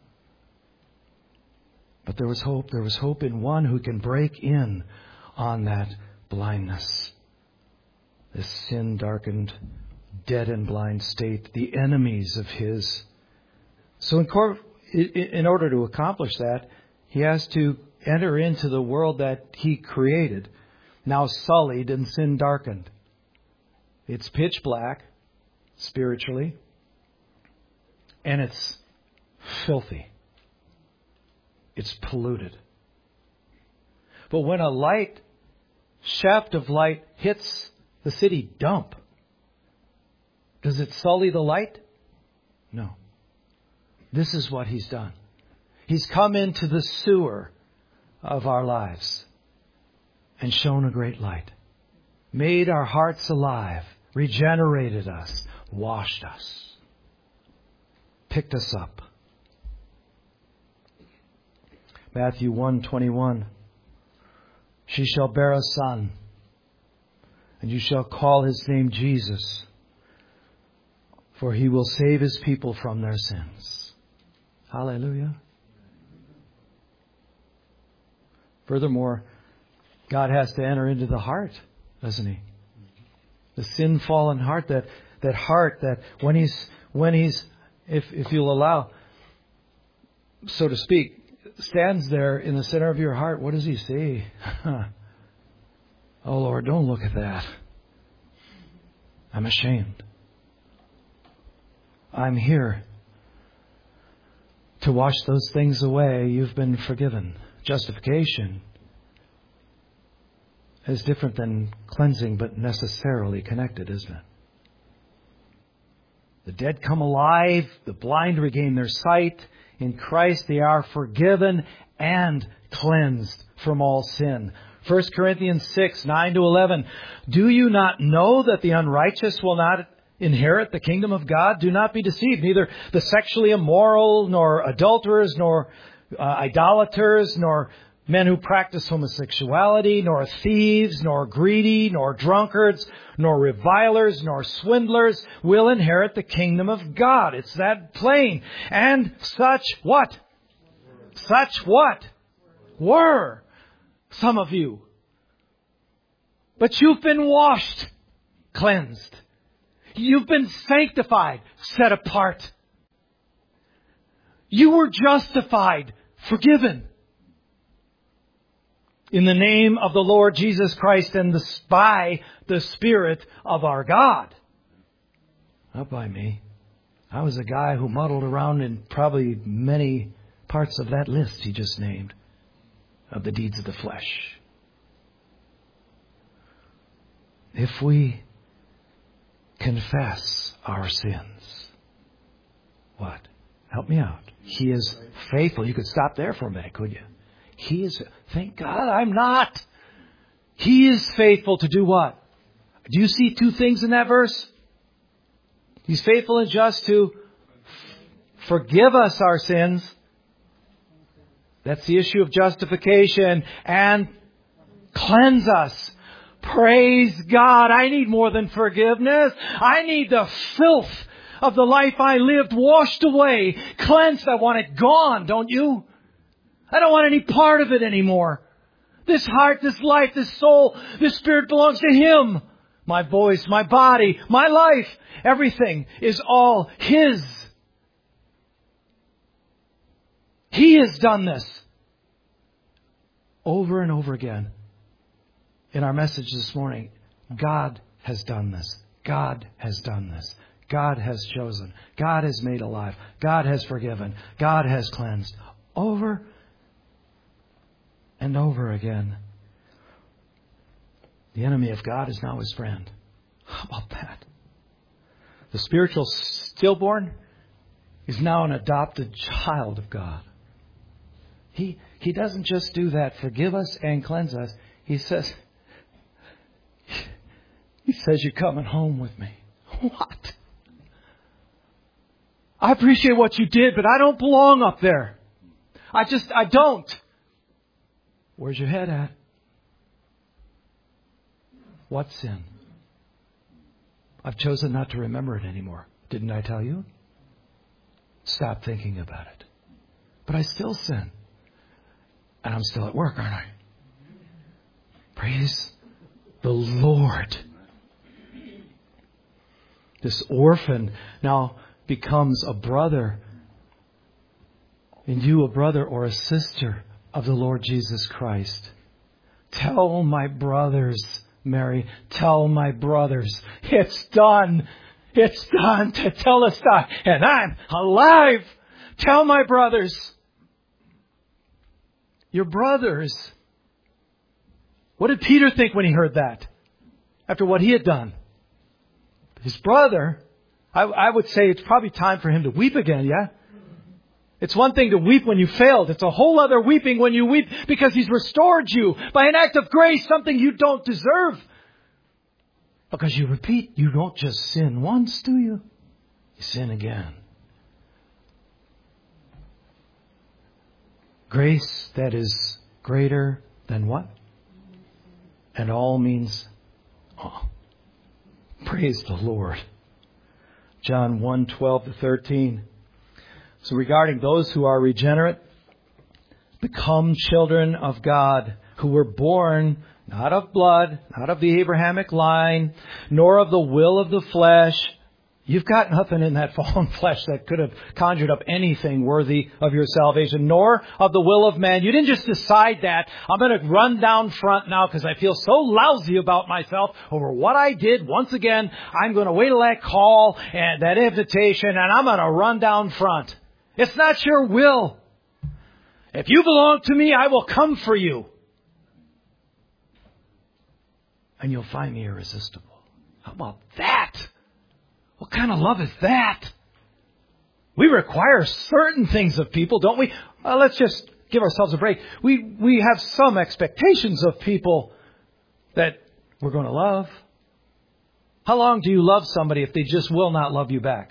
But there was hope. There was hope in one who can break in on that blindness. This sin-darkened, dead and blind state, the enemies of His. So in, cor- in order to accomplish that, He has to enter into the world that He created, now sullied and sin-darkened. It's pitch black, spiritually, and it's filthy. It's polluted. But when a light, shaft of light hits the city dump, does it sully the light? No. This is what He's done. He's come into the sewer of our lives and shone a great light. Made our hearts alive. Regenerated us. Washed us. Picked us up. Matthew one twenty-one. She shall bear a son, and you shall call His name Jesus, for He will save His people from their sins. Hallelujah. Furthermore, God has to enter into the heart, doesn't He? The sin-fallen heart, that, that heart that when He's, when He's, if, if you'll allow, so to speak, stands there in the center of your heart, what does He say? Oh Lord, don't look at that. I'm ashamed. I'm here to wash those things away. You've been forgiven. Justification is different than cleansing, but necessarily connected, isn't it? The dead come alive. The blind regain their sight. In Christ they are forgiven and cleansed from all sin. First Corinthians six, nine to eleven. Do you not know that the unrighteous will not inherit the kingdom of God? Do not be deceived. Neither the sexually immoral, nor adulterers, nor uh, idolaters, nor men who practice homosexuality, nor thieves, nor greedy, nor drunkards, nor revilers, nor swindlers will inherit the kingdom of God. It's that plain. And such what? Such what? Were some of you. But you've been washed, cleansed. You've been sanctified, set apart. You were justified, forgiven. In the name of the Lord Jesus Christ and the, by the Spirit of our God. Not by me. I was a guy who muddled around in probably many parts of that list he just named of the deeds of the flesh. If we confess our sins, what? Help me out. He is faithful. You could stop there for a minute, could you? He is, thank God I'm not. He is faithful to do what? Do you see two things in that verse? He's faithful and just to forgive us our sins. That's the issue of justification. And cleanse us. Praise God. I need more than forgiveness. I need the filth of the life I lived washed away, cleansed. I want it gone, don't you? I don't want any part of it anymore. This heart, this life, this soul, this spirit belongs to Him. My voice, my body, my life, everything is all His. He has done this over and over again. In our message this morning, God has done this. God has done this. God has chosen. God has made alive. God has forgiven. God has cleansed. Over and over again. The enemy of God is now his friend. How about that? The spiritual stillborn is now an adopted child of God. He, he doesn't just do that, forgive us and cleanse us. He says, He says, you're coming home with me. What? I appreciate what you did, but I don't belong up there. I just, I don't. Where's your head at? What sin? I've chosen not to remember it anymore. Didn't I tell you? Stop thinking about it. But I still sin. And I'm still at work, aren't I? Praise the Lord. This orphan now becomes a brother. And you a brother or a sister of the Lord Jesus Christ. Tell my brothers, Mary, tell my brothers, it's done. It's done to tell us that. And I'm alive. Tell my brothers. Your brothers. What did Peter think when he heard that? After what he had done? His brother, I, I would say it's probably time for him to weep again, yeah? It's one thing to weep when you failed. It's a whole other weeping when you weep because He's restored you by an act of grace, something you don't deserve. Because you repeat, you don't just sin once, do you? You sin again. Grace that is greater than what? And all means all. Praise the Lord. John one, twelve to thirteen. So regarding those who are regenerate, become children of God, who were born not of blood, not of the Abrahamic line, nor of the will of the flesh. You've got nothing in that fallen flesh that could have conjured up anything worthy of your salvation, nor of the will of man. You didn't just decide that. I'm going to run down front now because I feel so lousy about myself over what I did. Once again, I'm going to wait till that call and that invitation, and I'm going to run down front. It's not your will. If you belong to me, I will come for you. And you'll find me irresistible. How about that? What kind of love is that? We require certain things of people, don't we? Well, let's just give ourselves a break. We we have some expectations of people that we're going to love. How long do you love somebody if they just will not love you back?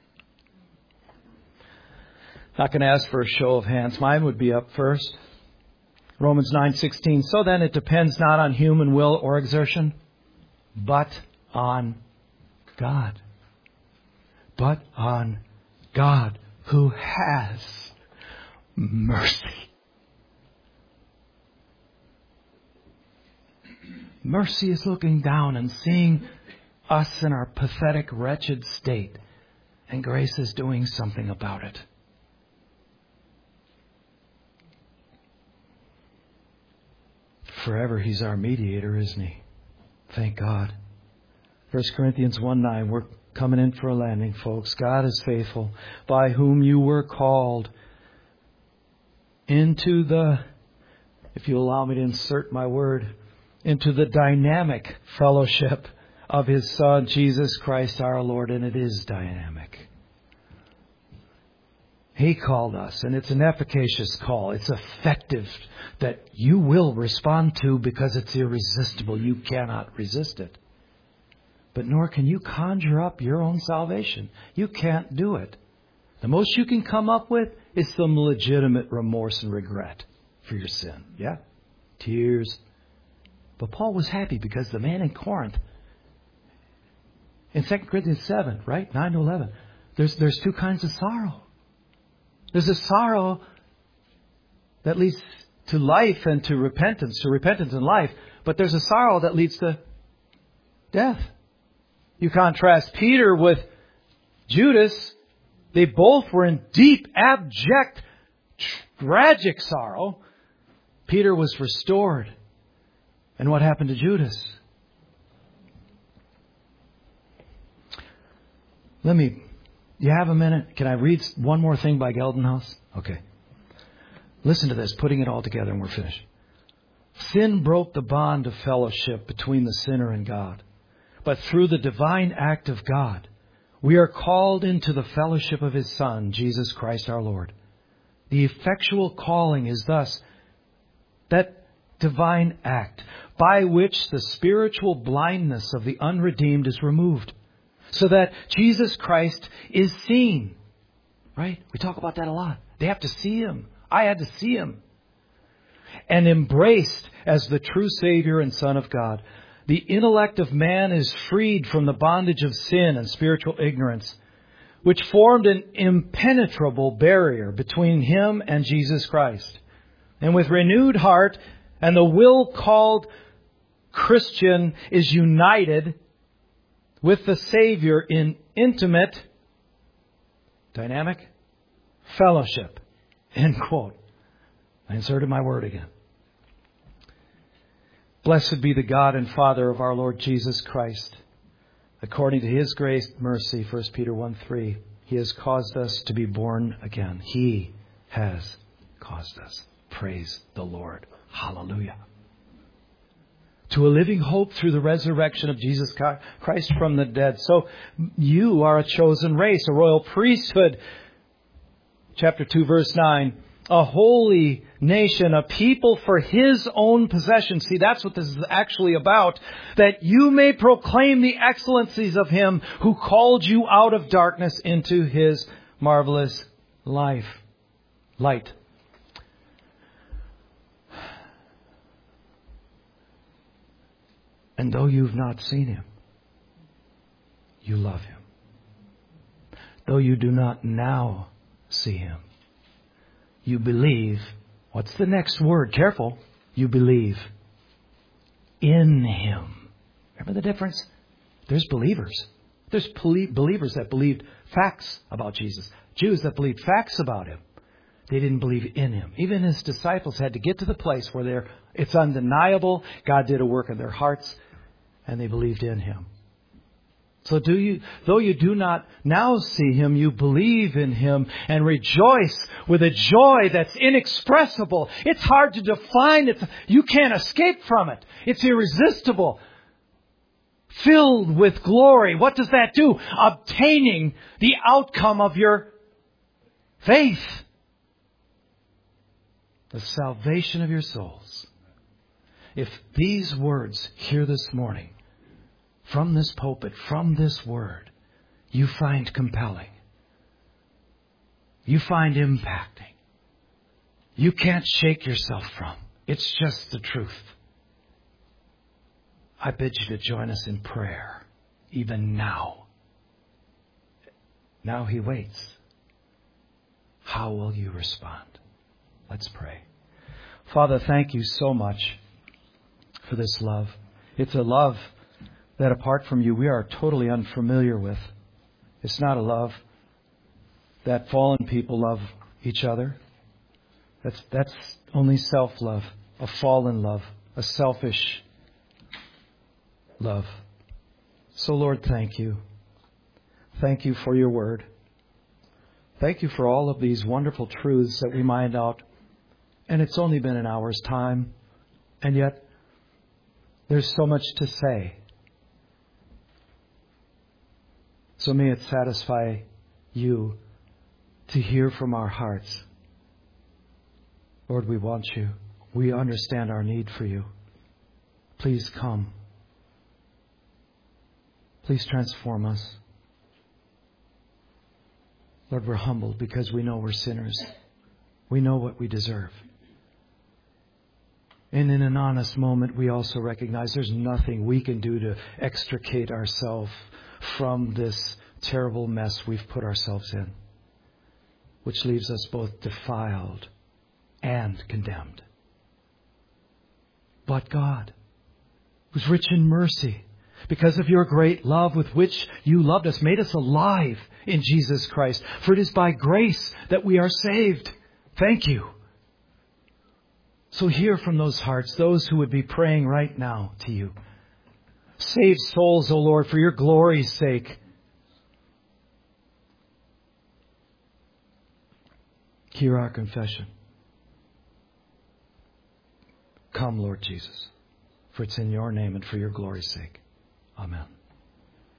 Not going to ask for a show of hands. Mine would be up first. Romans nine sixteen. So then it depends not on human will or exertion, but on God. But on God, who has mercy. Mercy is looking down and seeing us in our pathetic, wretched state. And grace is doing something about it. Forever He's our mediator, isn't He? Thank God. First Corinthians one nine, we're coming in for a landing, folks. God is faithful, by whom you were called into the, if you allow me to insert my word, into the dynamic fellowship of His Son, Jesus Christ our Lord. And it is dynamic. He called us, and it's an efficacious call. It's effective that you will respond to because it's irresistible. You cannot resist it. But nor can you conjure up your own salvation. You can't do it. The most you can come up with is some legitimate remorse and regret for your sin. Yeah? Tears. But Paul was happy because the man in Corinth, in Second Corinthians seven, right? nine to eleven, there's, there's two kinds of sorrow. There's a sorrow that leads to life and to repentance, to repentance and life. But there's a sorrow that leads to death. You contrast Peter with Judas. They both were in deep, abject, tragic sorrow. Peter was restored. And what happened to Judas? Let me, you have a minute? Can I read one more thing by Geldenhaus? Okay. Listen to this, putting it all together, and we're finished. Sin broke the bond of fellowship between the sinner and God. But through the divine act of God, we are called into the fellowship of His Son, Jesus Christ our Lord. The effectual calling is thus that divine act by which the spiritual blindness of the unredeemed is removed, so that Jesus Christ is seen. Right? We talk about that a lot. They have to see Him. I had to see Him. And embraced as the true Savior and Son of God. The intellect of man is freed from the bondage of sin and spiritual ignorance, which formed an impenetrable barrier between him and Jesus Christ. And with renewed heart and the will called Christian is united with the Savior in intimate, dynamic fellowship. End quote. I inserted my word again. Blessed be the God and Father of our Lord Jesus Christ. According to His grace and mercy, First Peter one three, He has caused us to be born again. He has caused us. Praise the Lord. Hallelujah. To a living hope through the resurrection of Jesus Christ from the dead. So you are a chosen race, a royal priesthood. Chapter two, verse nine. A holy nation, a people for His own possession. See, that's what this is actually about. That you may proclaim the excellencies of Him who called you out of darkness into His marvelous life. Light. And though you've not seen Him, you love Him. Though you do not now see Him, you believe. What's the next word? Careful. You believe in Him. Remember the difference? There's believers. There's believers that believed facts about Jesus. Jews that believed facts about Him. They didn't believe in Him. Even His disciples had to get to the place where they're, it's undeniable. God did a work in their hearts and they believed in Him. So do you, though you do not now see Him, you believe in Him and rejoice with a joy that's inexpressible. It's hard to define. It's, you can't escape from it. It's irresistible. Filled with glory. What does that do? Obtaining the outcome of your faith. The salvation of your souls. If these words here this morning, from this pulpit, from this word, you find compelling, you find impacting, you can't shake yourself from, it's just the truth. I bid you to join us in prayer, even now. Now He waits. How will you respond? Let's pray. Father, thank you so much for this love. It's a love that apart from you, we are totally unfamiliar with. It's not a love that fallen people love each other. That's, that's only self-love, a fallen love, a selfish love. So Lord, thank you. Thank you for your word. Thank you for all of these wonderful truths that we mined out. And it's only been an hour's time. And yet, there's so much to say. So may it satisfy you to hear from our hearts. Lord, we want you. We understand our need for you. Please come. Please transform us. Lord, we're humbled because we know we're sinners. We know what we deserve. And in an honest moment, we also recognize there's nothing we can do to extricate ourselves from this terrible mess we've put ourselves in, which leaves us both defiled and condemned. But God, who's rich in mercy, because of your great love with which you loved us, made us alive in Jesus Christ. For it is by grace that we are saved. Thank you. So hear from those hearts, those who would be praying right now to you. Save souls, O Lord, for your glory's sake. Hear our confession. Come, Lord Jesus, for it's in your name and for your glory's sake. Amen.